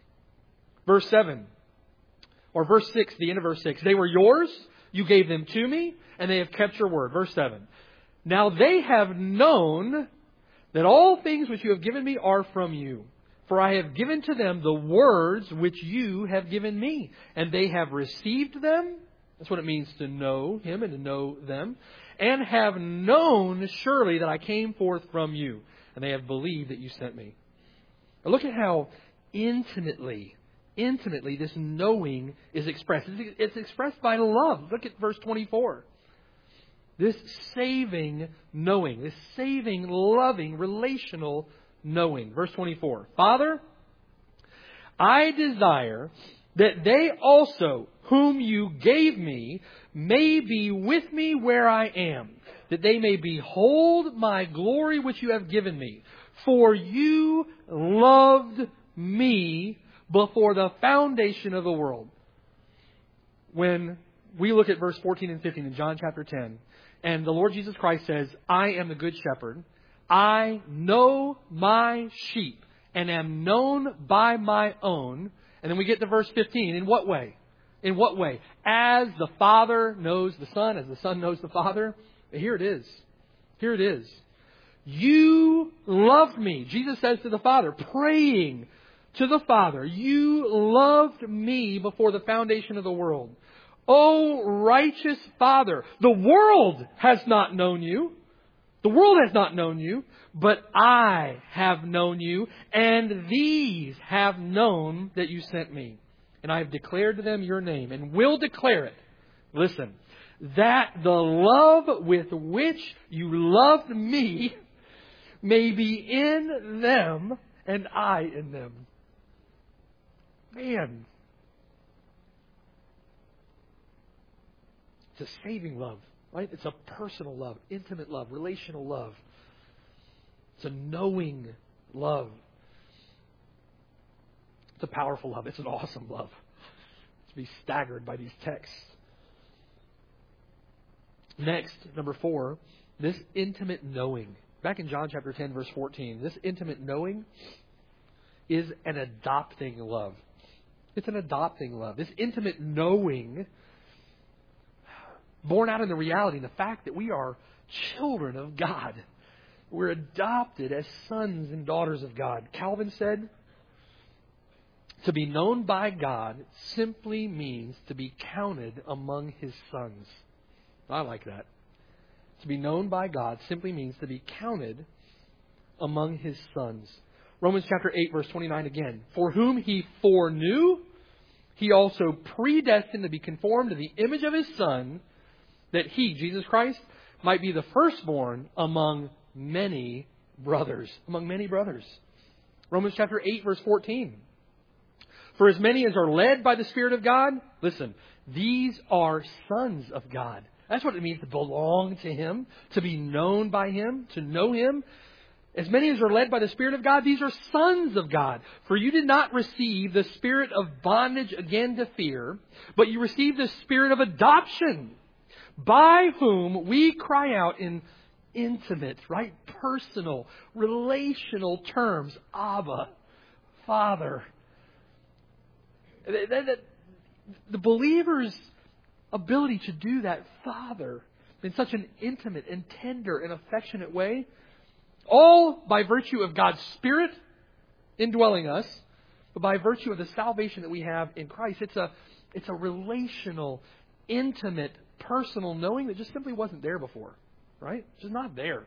Verse 7. Or verse 6, the end of verse 6. They were yours, you gave them to me, and they have kept your word. Verse 7. Now they have known that all things which you have given me are from you. For I have given to them the words which you have given me. And they have received them. That's what it means to know Him and to know them. And have known surely that I came forth from you. And they have believed that you sent me. Now look at how intimately this knowing is expressed. It's expressed by love. Look at verse 24. This saving knowing, this saving, loving, relational knowing. Verse 24. Father, I desire that they also, whom you gave me, may be with me where I am, that they may behold my glory which you have given me. For you loved me before the foundation of the world. When we look at verse 14 and 15 in John chapter 10, and the Lord Jesus Christ says, I am the good shepherd. I know my sheep and am known by my own. And then we get to verse 15. In what way? In what way? As the Father knows the Son, as the Son knows the Father. Here it is. Here it is. You loved me. Jesus says to the Father, praying to the Father, you loved me before the foundation of the world. O righteous Father, the world has not known you. The world has not known you, but I have known you, and these have known that you sent me. And I have declared to them your name, and will declare it. Listen, that the love with which you loved me may be in them, and I in them. Man. It's a saving love, right? It's a personal love, intimate love, relational love. It's a knowing love. It's a powerful love. It's an awesome love. To be staggered by these texts. Next, number 4, this intimate knowing. Back in John chapter 10, verse 14, this intimate knowing is an adopting love. It's an adopting love. This intimate knowing, born out in the reality, the fact that we are children of God. We're adopted as sons and daughters of God. Calvin said, to be known by God simply means to be counted among His sons. I like that. To be known by God simply means to be counted among His sons. Romans chapter 8, verse 29 again. For whom He foreknew, He also predestined to be conformed to the image of His Son, that He, Jesus Christ, might be the firstborn among many brothers. Among many brothers. Romans chapter 8, verse 14. For as many as are led by the Spirit of God, listen, these are sons of God. That's what it means to belong to Him, to be known by Him, to know Him. As many as are led by the Spirit of God, these are sons of God. For you did not receive the spirit of bondage again to fear, but you received the spirit of adoption, by whom we cry out in intimate, right, personal, relational terms, Abba, Father. The believer's ability to do that, Father, in such an intimate and tender and affectionate way, all by virtue of God's Spirit indwelling us, but by virtue of the salvation that we have in Christ. It's a relational, intimate, personal knowing that just simply wasn't there before. Right? It's just not there.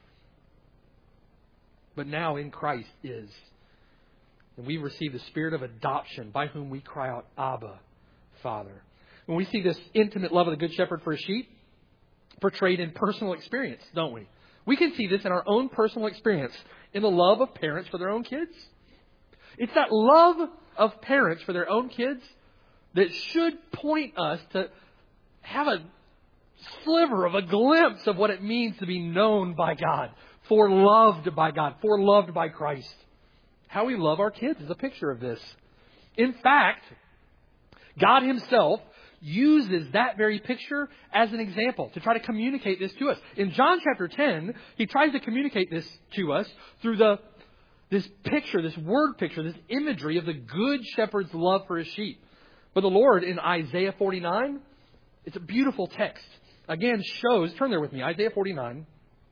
But now in Christ is. And we receive the spirit of adoption, by whom we cry out, Abba, Father. When we see this intimate love of the Good Shepherd for His sheep portrayed in personal experience, don't we? We can see this in our own personal experience, in the love of parents for their own kids. It's that love of parents for their own kids that should point us to have a sliver of a glimpse of what it means to be known by God, foreloved by God, foreloved by Christ. How we love our kids is a picture of this. In fact, God Himself uses that very picture as an example to try to communicate this to us. In John chapter 10, He tries to communicate this to us through the this picture, this word picture, this imagery of the good shepherd's love for his sheep. But the Lord in Isaiah 49, it's a beautiful text. Again, shows, turn there with me, Isaiah 49,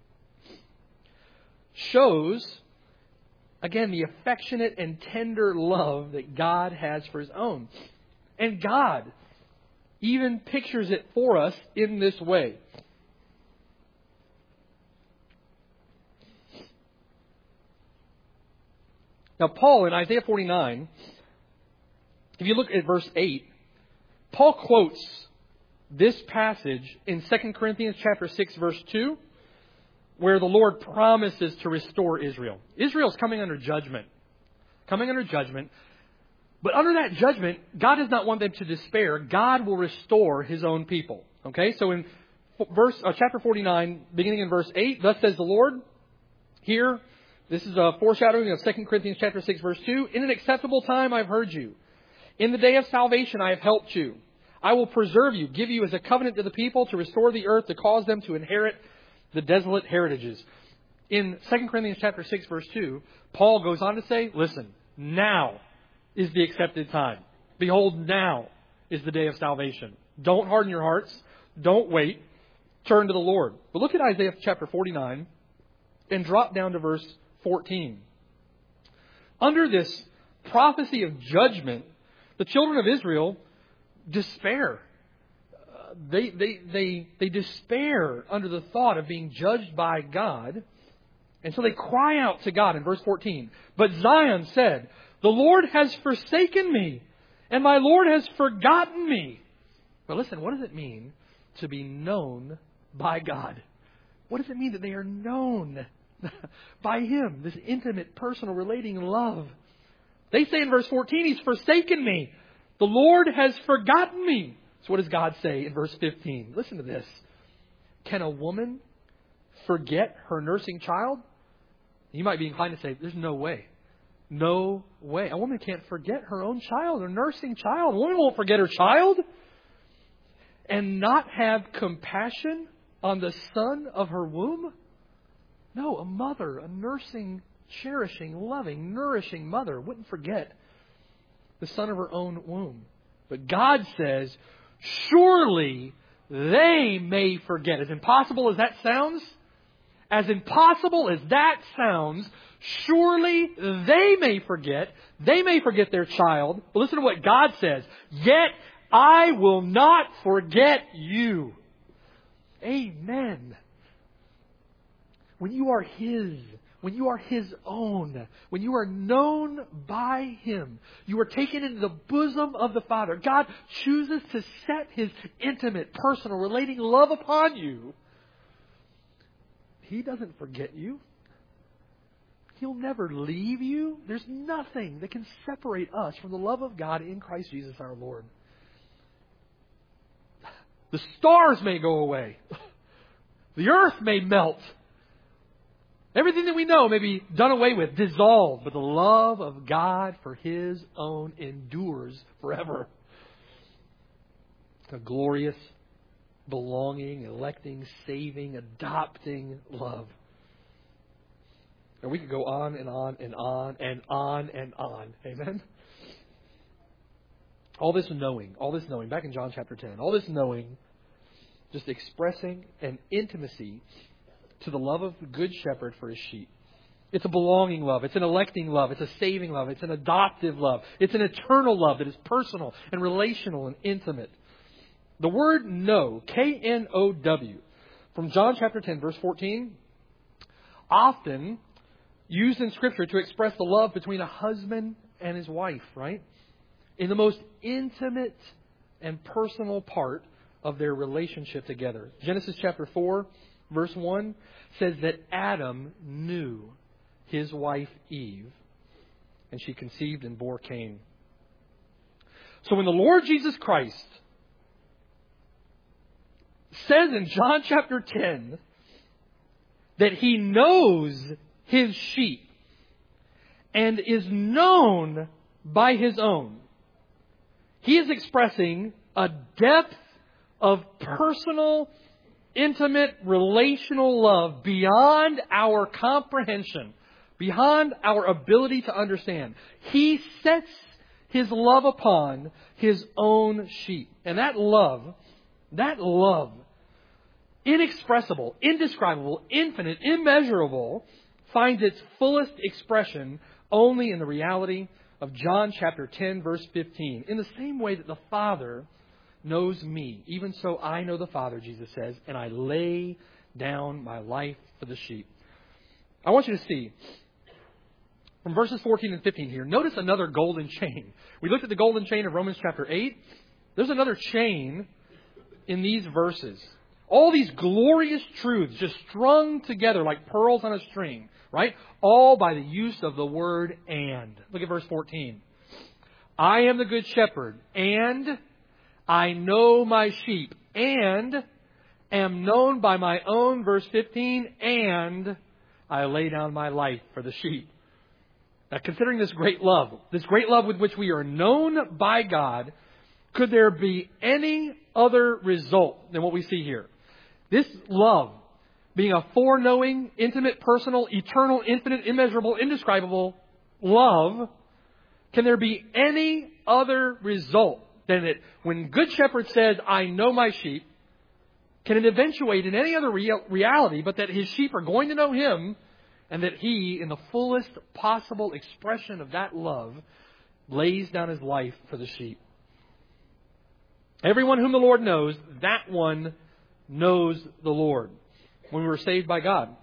shows, again, the affectionate and tender love that God has for his own. And God even pictures it for us in this way. Now, Paul in Isaiah 49, if you look at verse 8, Paul quotes this passage in 2 Corinthians chapter 6, verse 2, where the Lord promises to restore Israel. Israel's coming under judgment. Coming under judgment. But under that judgment, God does not want them to despair. God will restore his own people. Okay, so in chapter 49, beginning in verse 8, thus says the Lord, here, this is a foreshadowing of 2 Corinthians chapter 6, verse 2. In an acceptable time I have heard you. In the day of salvation I have helped you. I will preserve you, give you as a covenant to the people, to restore the earth, to cause them to inherit the desolate heritages. In 2 Corinthians chapter 6, verse 2, Paul goes on to say, listen, now is the accepted time. Behold, now is the day of salvation. Don't harden your hearts. Don't wait. Turn to the Lord. But look at Isaiah chapter 49 and drop down to verse 14. Under this prophecy of judgment, the children of Israel despair. They despair under the thought of being judged by God. And so they cry out to God in verse 14. But Zion said, the Lord has forsaken me, and my Lord has forgotten me. But listen, what does it mean to be known by God? What does it mean that they are known by Him? This intimate, personal, relating love. They say in verse 14, He's forsaken me. The Lord has forgotten me. So what does God say in verse 15? Listen to this. Can a woman forget her nursing child? You might be inclined to say, there's no way. No way. A woman can't forget her own child, her nursing child. A woman won't forget her child. And not have compassion on the son of her womb? No, a mother, a nursing, cherishing, loving, nourishing mother wouldn't forget the son of her own womb. But God says, surely they may forget. As impossible as that sounds, surely they may forget. They may forget their child. But listen to what God says. Yet I will not forget you. Amen. When you are His, when you are His own, when you are known by Him, you are taken into the bosom of the Father. God chooses to set His intimate, personal, relating love upon you. He doesn't forget you. He'll never leave you. There's nothing that can separate us from the love of God in Christ Jesus our Lord. The stars may go away. The earth may melt. Everything that we know may be done away with, dissolved. But the love of God for His own endures forever. A glorious, belonging, electing, saving, adopting love. And we could go on and on and on and on and on. Amen? All this knowing, back in John chapter 10, all this knowing, just expressing an intimacy to the love of the Good Shepherd for His sheep. It's a belonging love. It's an electing love. It's a saving love. It's an adoptive love. It's an eternal love that is personal and relational and intimate. The word know, K-N-O-W, from John chapter 10, verse 14, often used in Scripture to express the love between a husband and his wife, right? In the most intimate and personal part of their relationship together. Genesis chapter 4, verse 1 says that Adam knew his wife Eve, and she conceived and bore Cain. So when the Lord Jesus Christ says in John chapter 10 that He knows His sheep and is known by His own, He is expressing a depth of personal, intimate, relational love beyond our comprehension, beyond our ability to understand. He sets His love upon His own sheep. And that love, inexpressible, indescribable, infinite, immeasurable, finds its fullest expression only in the reality of John chapter 10, verse 15. In the same way that the Father knows me, even so I know the Father, Jesus says, and I lay down my life for the sheep. I want you to see, from verses 14 and 15 here, notice another golden chain. We looked at the golden chain of Romans chapter 8. There's another chain in these verses. All these glorious truths just strung together like pearls on a string, right? All by the use of the word and. Look at verse 14. I am the good shepherd, and I know my sheep, and am known by my own, verse 15, and I lay down my life for the sheep. Now, considering this great love with which we are known by God, could there be any other result than what we see here? This love, being a foreknowing, intimate, personal, eternal, infinite, immeasurable, indescribable love, can there be any other result than that when Good Shepherd says, I know my sheep, can it eventuate in any other reality but that His sheep are going to know Him, and that He, in the fullest possible expression of that love, lays down His life for the sheep? Everyone whom the Lord knows, that one knows the Lord. When we were saved by God,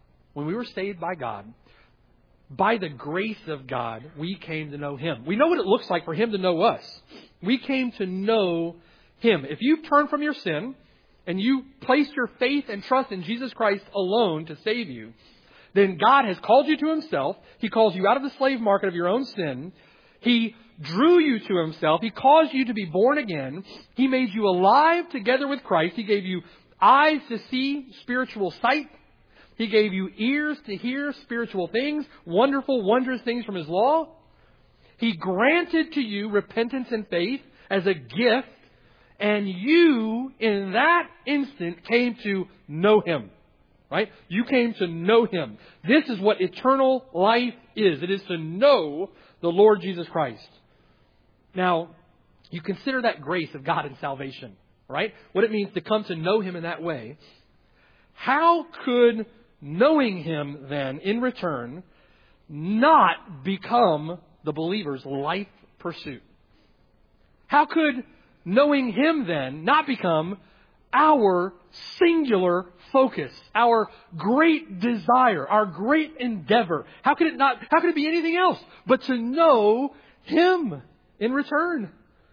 by the grace of God, we came to know Him. We know what it looks like for Him to know us. We came to know Him. If you've turned from your sin and you placed your faith and trust in Jesus Christ alone to save you, then God has called you to Himself. He calls you out of the slave market of your own sin. He drew you to Himself. He caused you to be born again. He made you alive together with Christ. He gave you eyes to see spiritual sight. He gave you ears to hear spiritual things, wonderful, wondrous things from His law. He granted to you repentance and faith as a gift, and you, in that instant, came to know Him. Right? You came to know Him. This is what eternal life is. It is to know the Lord Jesus Christ. Now, you consider that grace of God in salvation, right? What it means to come to know Him in that way. How could knowing Him then, in return, not become the believer's life pursuit? How could knowing Him then not become our singular focus, our great desire, our great endeavor? How could it be anything else but to know Him in return?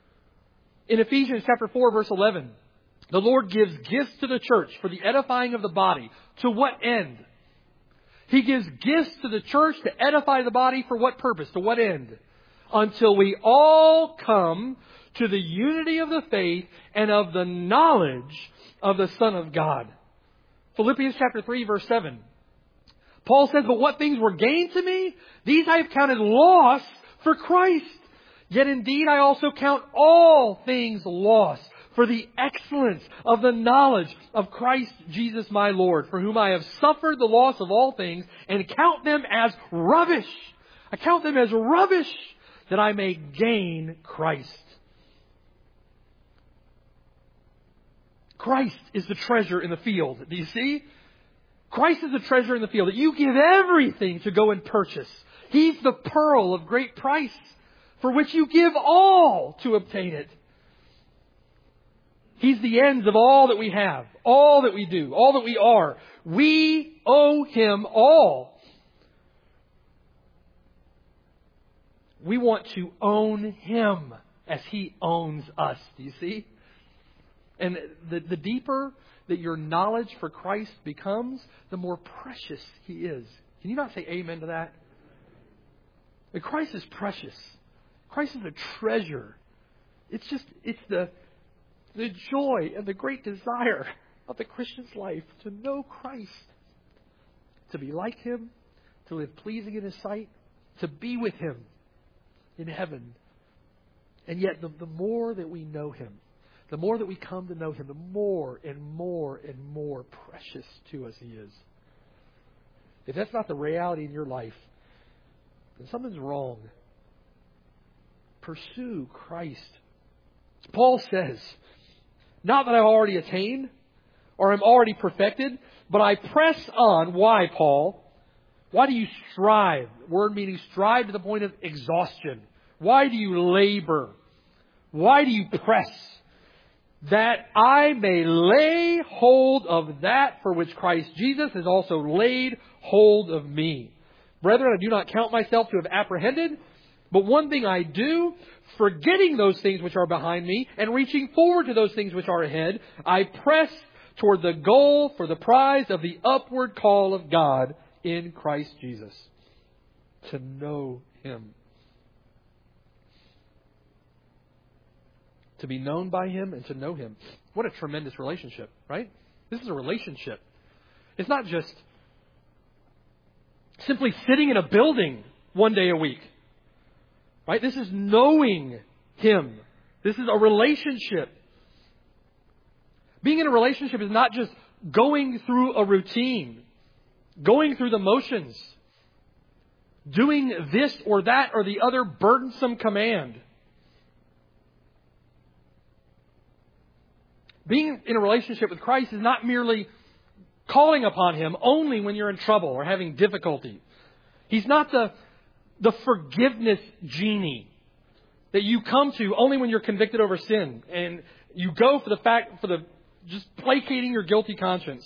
In Ephesians chapter 4, verse 11, the Lord gives gifts to the church for the edifying of the body. To what end? He gives gifts to the church to edify the body for what purpose? To what end? Until we all come to the unity of the faith and of the knowledge of the Son of God. Philippians chapter 3, verse 7. Paul says, but what things were gained to me, these I have counted loss for Christ. Yet indeed I also count all things loss for the excellence of the knowledge of Christ Jesus my Lord, for whom I have suffered the loss of all things, and count them as rubbish. I count them as rubbish, that I may gain Christ. Christ is the treasure in the field. Do you see? Christ is the treasure in the field that you give everything to go and purchase. He's the pearl of great price for which you give all to obtain it. He's the ends of all that we have, all that we do, all that we are. We owe Him all. We want to own Him as He owns us. Do you see? And the deeper that your knowledge for Christ becomes, the more precious He is. Can you not say amen to that? But Christ is precious. Christ is a treasure. It's the joy and the great desire of the Christian's life to know Christ, to be like Him, to live pleasing in His sight, to be with Him in heaven. And yet the more that we know Him, the more that we come to know Him, the more and more and more precious to us He is. If that's not the reality in your life, then something's wrong. Pursue Christ. As Paul says, not that I've already attained or I'm already perfected, but I press on. Why, Paul? Why do you strive? Word meaning strive to the point of exhaustion. Why do you labor? Why do you press? That I may lay hold of that for which Christ Jesus has also laid hold of me. Brethren, I do not count myself to have apprehended, but one thing I do, forgetting those things which are behind me and reaching forward to those things which are ahead, I press toward the goal for the prize of the upward call of God in Christ Jesus. To know Him. To be known by Him and to know Him. What a tremendous relationship, right? This is a relationship. It's not just simply sitting in a building one day a week. Right? This is knowing Him. This is a relationship. Being in a relationship is not just going through a routine, going through the motions, doing this or that or the other burdensome command. Being in a relationship with Christ is not merely calling upon Him only when you're in trouble or having difficulty. He's not the forgiveness genie that you come to only when you're convicted over sin and you go for the just placating your guilty conscience.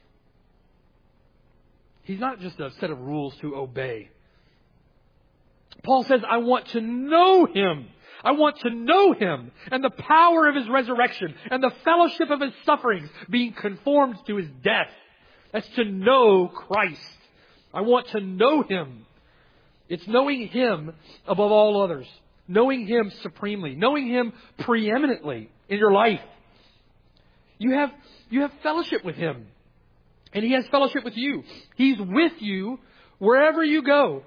He's not just a set of rules to obey. Paul says, I want to know Him. I want to know Him and the power of His resurrection and the fellowship of His sufferings, being conformed to His death. That's to know Christ. I want to know Him. It's knowing Him above all others. Knowing Him supremely. Knowing Him preeminently in your life. You have fellowship with Him. And He has fellowship with you. He's with you wherever you go.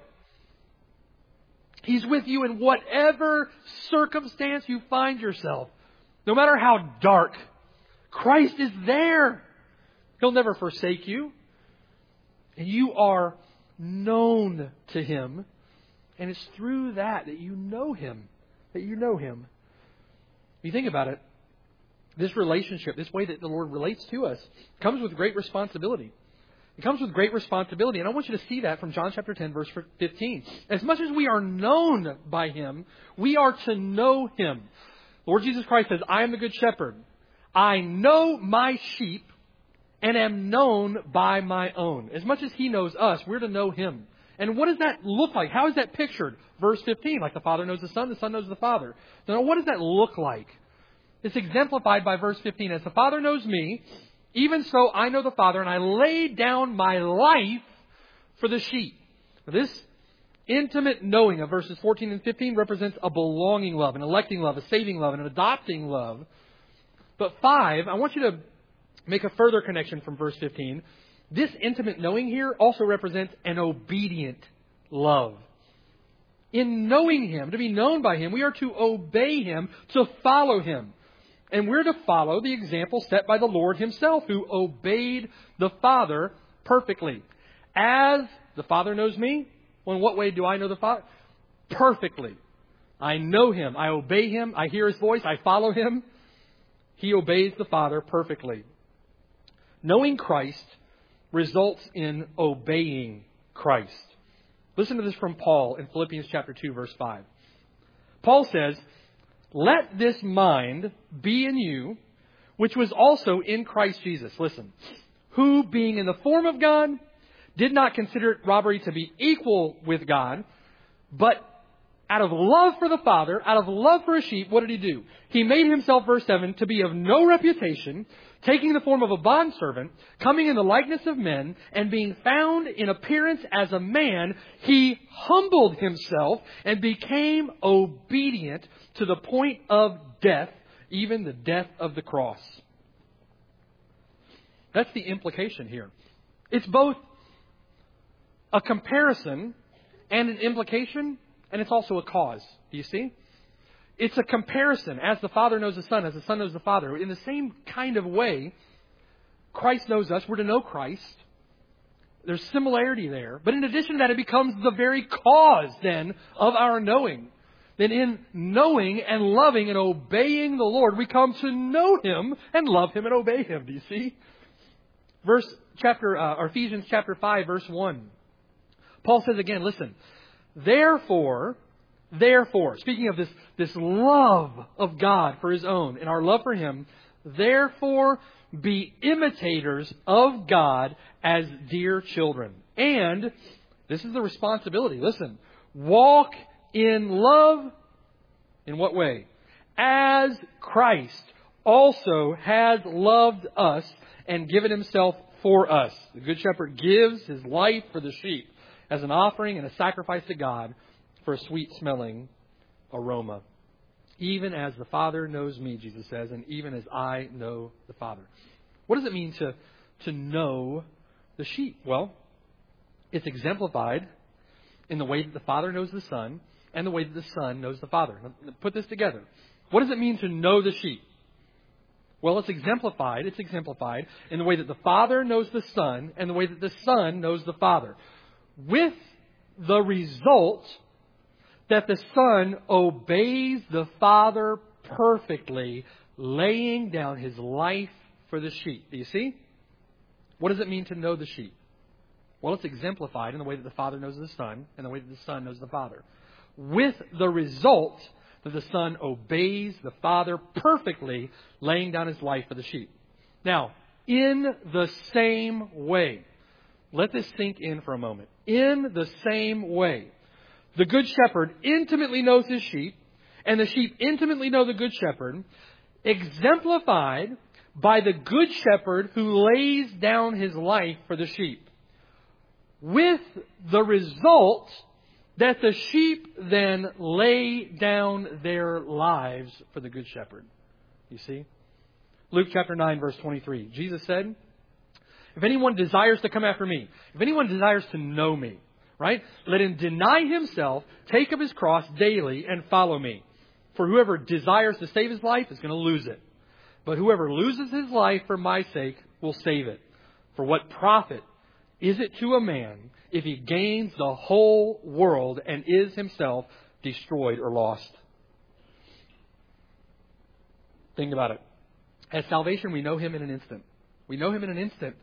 He's with you in whatever circumstance you find yourself. No matter how dark, Christ is there. He'll never forsake you. And you are known to Him. And it's through that you know Him. That you know Him. If you think about it, this relationship, this way that the Lord relates to us, comes with great responsibility. It comes with great responsibility. And I want you to see that from John chapter 10, verse 15. As much as we are known by Him, we are to know Him. Lord Jesus Christ says, I am the good shepherd. I know my sheep and am known by my own. As much as He knows us, we're to know Him. And what does that look like? How is that pictured? Verse 15, like the Father knows the Son knows the Father. Now, what does that look like? It's exemplified by verse 15. As the Father knows me, even so I know the Father, and I lay down my life for the sheep. Now, this intimate knowing of verses 14 and 15 represents a belonging love, an electing love, a saving love, an adopting love. But 5, I want you to make a further connection from verse 15. This intimate knowing here also represents an obedient love. In knowing Him, to be known by Him, we are to obey Him, to follow Him. And we're to follow the example set by the Lord Himself, who obeyed the Father perfectly. As the Father knows me, well, in what way do I know the Father? Perfectly. I know Him. I obey Him. I hear His voice. I follow Him. He obeys the Father perfectly. Knowing Christ results in obeying Christ. Listen to this from Paul in Philippians chapter 2, verse 5. Paul says, let this mind be in you, which was also in Christ Jesus. Listen. Who, being in the form of God, did not consider it robbery to be equal with God, but out of love for the Father, out of love for His sheep, what did He do? He made Himself, verse 7, to be of no reputation, taking the form of a bondservant, coming in the likeness of men, and being found in appearance as a man, He humbled Himself and became obedient to the point of death, even the death of the cross. That's the implication here. It's both a comparison and an implication, and it's also a cause. Do you see? It's a comparison. As the Father knows the Son, as the Son knows the Father. In the same kind of way, Christ knows us. We're to know Christ. There's similarity there. But in addition to that, it becomes the very cause then of our knowing. Then in knowing and loving and obeying the Lord, we come to know Him and love Him and obey Him. Do you see? Ephesians chapter 5, verse 1. Paul says again, listen, Therefore, speaking of this love of God for His own and our love for Him, therefore be imitators of God as dear children. And, this is the responsibility, listen, walk in love, in what way? As Christ also has loved us and given Himself for us. The Good Shepherd gives His life for the sheep as an offering and a sacrifice to God for a sweet-smelling aroma. Even as the Father knows me, Jesus says, and even as I know the Father. What does it mean to know the sheep? Well, it's exemplified in the way that the Father knows the Son and the way that the Son knows the Father. Now, put this together. What does it mean to know the sheep? Well, it's exemplified in the way that the Father knows the Son and the way that the Son knows the Father. With the result that the Son obeys the Father perfectly, laying down His life for the sheep. Do you see? What does it mean to know the sheep? Well, it's exemplified in the way that the Father knows the Son and the way that the Son knows the Father. With the result that the Son obeys the Father perfectly, laying down His life for the sheep. Now, in the same way, let this sink in for a moment. In the same way, the Good Shepherd intimately knows His sheep, and the sheep intimately know the Good Shepherd, exemplified by the Good Shepherd who lays down His life for the sheep. With the result that the sheep then lay down their lives for the Good Shepherd. You see? Luke chapter 9, verse 23. Jesus said, if anyone desires to come after me, if anyone desires to know me, right? Let him deny himself, take up his cross daily, and follow me. For whoever desires to save his life is going to lose it. But whoever loses his life for my sake will save it. For what profit is it to a man if he gains the whole world and is himself destroyed or lost? Think about it. At salvation, we know Him in an instant. We know Him in an instant.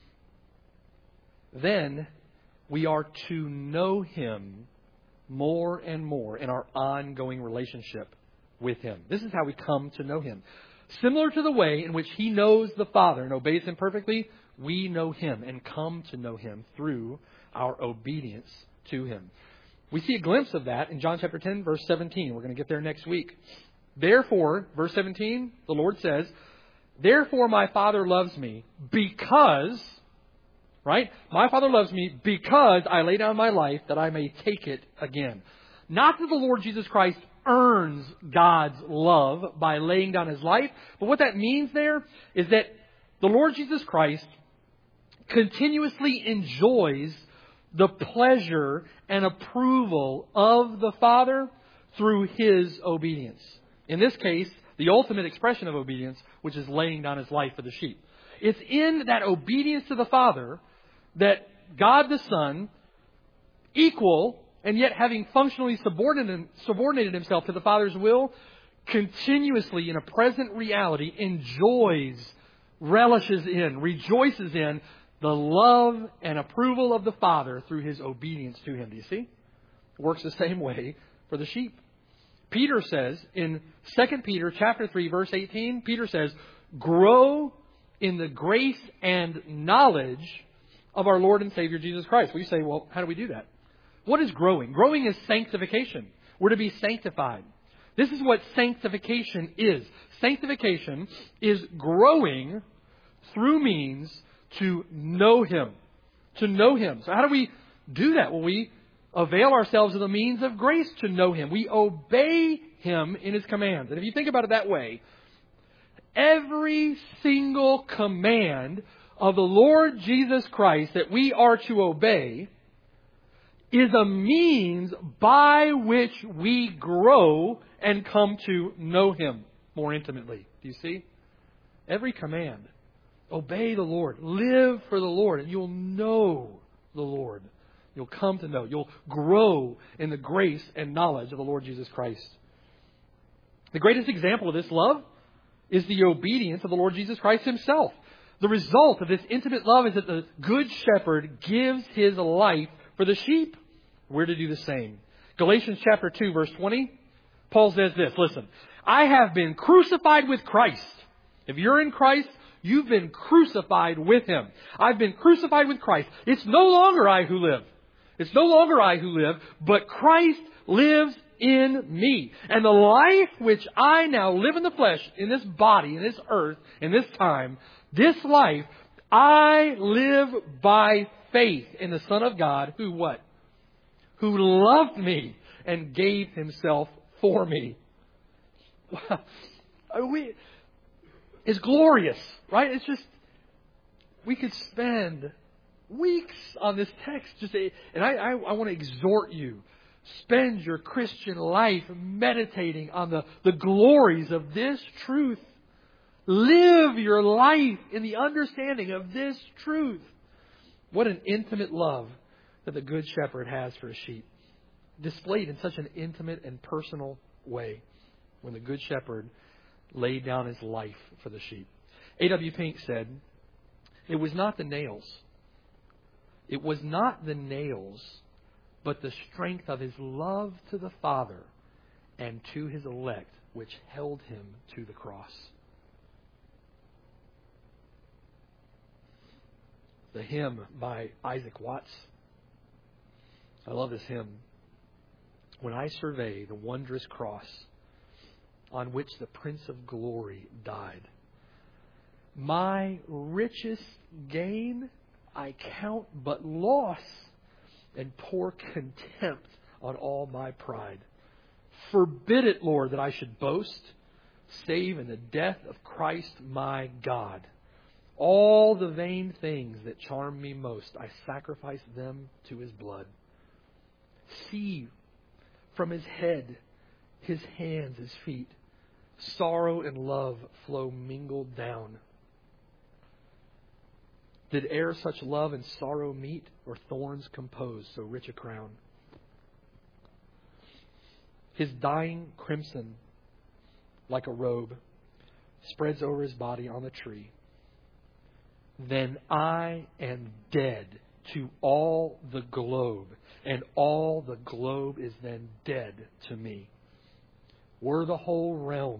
Then we are to know Him more and more in our ongoing relationship with Him. This is how we come to know Him. Similar to the way in which He knows the Father and obeys Him perfectly, we know Him and come to know Him through our obedience to Him. We see a glimpse of that in John chapter 10, verse 17. We're going to get there next week. Therefore, verse 17, the Lord says, therefore my Father loves me because, right? My Father loves me because I lay down my life that I may take it again. Not that the Lord Jesus Christ earns God's love by laying down His life, but what that means there is that the Lord Jesus Christ continuously enjoys the pleasure and approval of the Father through His obedience. In this case, the ultimate expression of obedience, which is laying down His life for the sheep. It's in that obedience to the Father that God the Son, equal and yet having functionally subordinated Himself to the Father's will, continuously in a present reality enjoys, relishes in, rejoices in the love and approval of the Father through His obedience to Him. Do you see? It works the same way for the sheep. Peter says in 2 Peter chapter 3, verse 18, Peter says, grow in the grace and knowledge of our Lord and Savior Jesus Christ. We say, well, how do we do that? What is growing? Growing is sanctification. We're to be sanctified. This is what sanctification is. Sanctification is growing through means to know Him. To know Him. So how do we do that? Well, we avail ourselves of the means of grace to know Him. We obey Him in His commands. And if you think about it that way, every single command of the Lord Jesus Christ that we are to obey is a means by which we grow and come to know Him more intimately. Do you see? Every command. Obey the Lord. Live for the Lord. And you'll know the Lord. You'll come to know. You'll grow in the grace and knowledge of the Lord Jesus Christ. The greatest example of this love is the obedience of the Lord Jesus Christ Himself. The result of this intimate love is that the Good Shepherd gives His life for the sheep. We're to do the same. Galatians chapter 2, verse 20, Paul says this, listen, I have been crucified with Christ. If you're in Christ, you've been crucified with Him. I've been crucified with Christ. It's no longer I who live. It's no longer I who live, but Christ lives in me. And the life which I now live in the flesh, in this body, in this earth, in this time, this life, I live by faith in the Son of God who what? Who loved me and gave Himself for me. It's glorious, right? It's just, we could spend weeks on this text. And I want to exhort you. Spend your Christian life meditating on the glories of this truth. Live your life in the understanding of this truth. What an intimate love that the Good Shepherd has for His sheep. Displayed in such an intimate and personal way when the Good Shepherd laid down His life for the sheep. A.W. Pink said, it was not the nails. It was not the nails, but the strength of His love to the Father and to His elect which held Him to the cross. The hymn by Isaac Watts. I love this hymn. When I survey the wondrous cross on which the Prince of Glory died, my richest gain I count but loss and pour contempt on all my pride. Forbid it, Lord, that I should boast, save in the death of Christ my God. All the vain things that charm me most, I sacrifice them to His blood. See from His head, His hands, His feet, sorrow and love flow mingled down. Did e'er such love and sorrow meet, or thorns compose so rich a crown? His dying crimson, like a robe, spreads over His body on the tree. Then I am dead to all the globe, and all the globe is then dead to me. Were the whole realm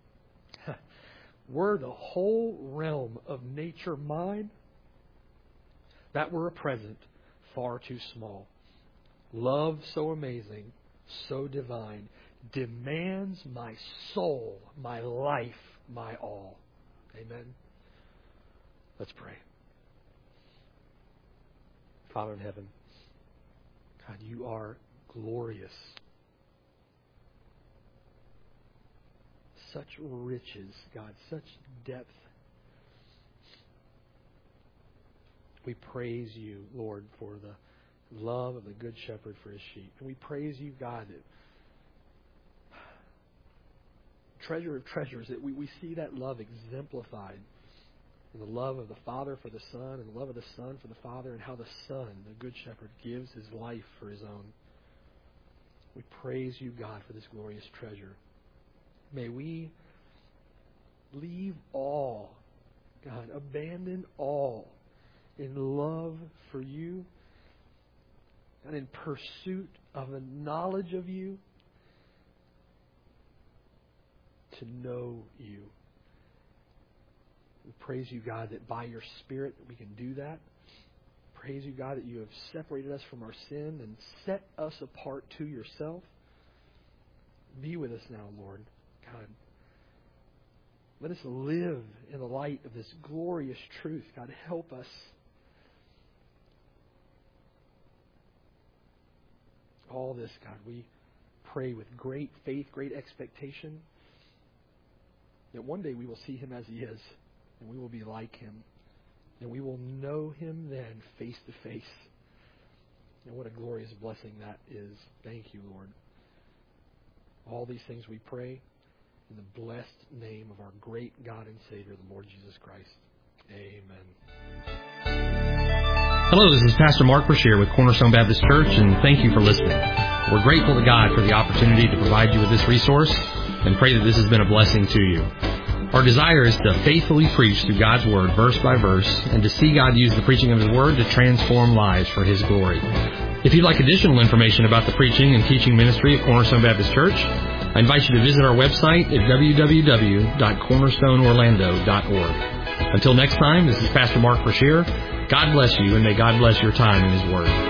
of nature mine, that were a present far too small. Love so amazing, so divine, demands my soul, my life, my all. Amen. Let's pray. Father in heaven, God, You are glorious. Such riches, God, such depth. We praise You, Lord, for the love of the Good Shepherd for His sheep. And we praise You, God, that treasure of treasures, that we see that love exemplified in the love of the Father for the Son, and the love of the Son for the Father, and how the Son, the Good Shepherd, gives His life for His own. We praise You, God, for this glorious treasure. May we leave all, God, abandon all in love for You and in pursuit of a knowledge of You, to know You. We praise You, God, that by Your Spirit we can do that. Praise You, God, that You have separated us from our sin and set us apart to Yourself. Be with us now, Lord. God, let us live in the light of this glorious truth. God, help us. All this, God, we pray with great faith, great expectation that one day we will see Him as He is, and we will be like Him, and we will know Him then face to face. And what a glorious blessing that is. Thank You, Lord. All these things we pray in the blessed name of our great God and Savior, the Lord Jesus Christ. Amen. Hello, this is Pastor Mark Brashear with Cornerstone Baptist Church, and thank you for listening. We're grateful to God for the opportunity to provide you with this resource and pray that this has been a blessing to you. Our desire is to faithfully preach through God's Word verse by verse and to see God use the preaching of His Word to transform lives for His glory. If you'd like additional information about the preaching and teaching ministry of Cornerstone Baptist Church, I invite you to visit our website at www.cornerstoneorlando.org. Until next time, this is Pastor Mark Brashear. God bless you, and may God bless your time in His Word.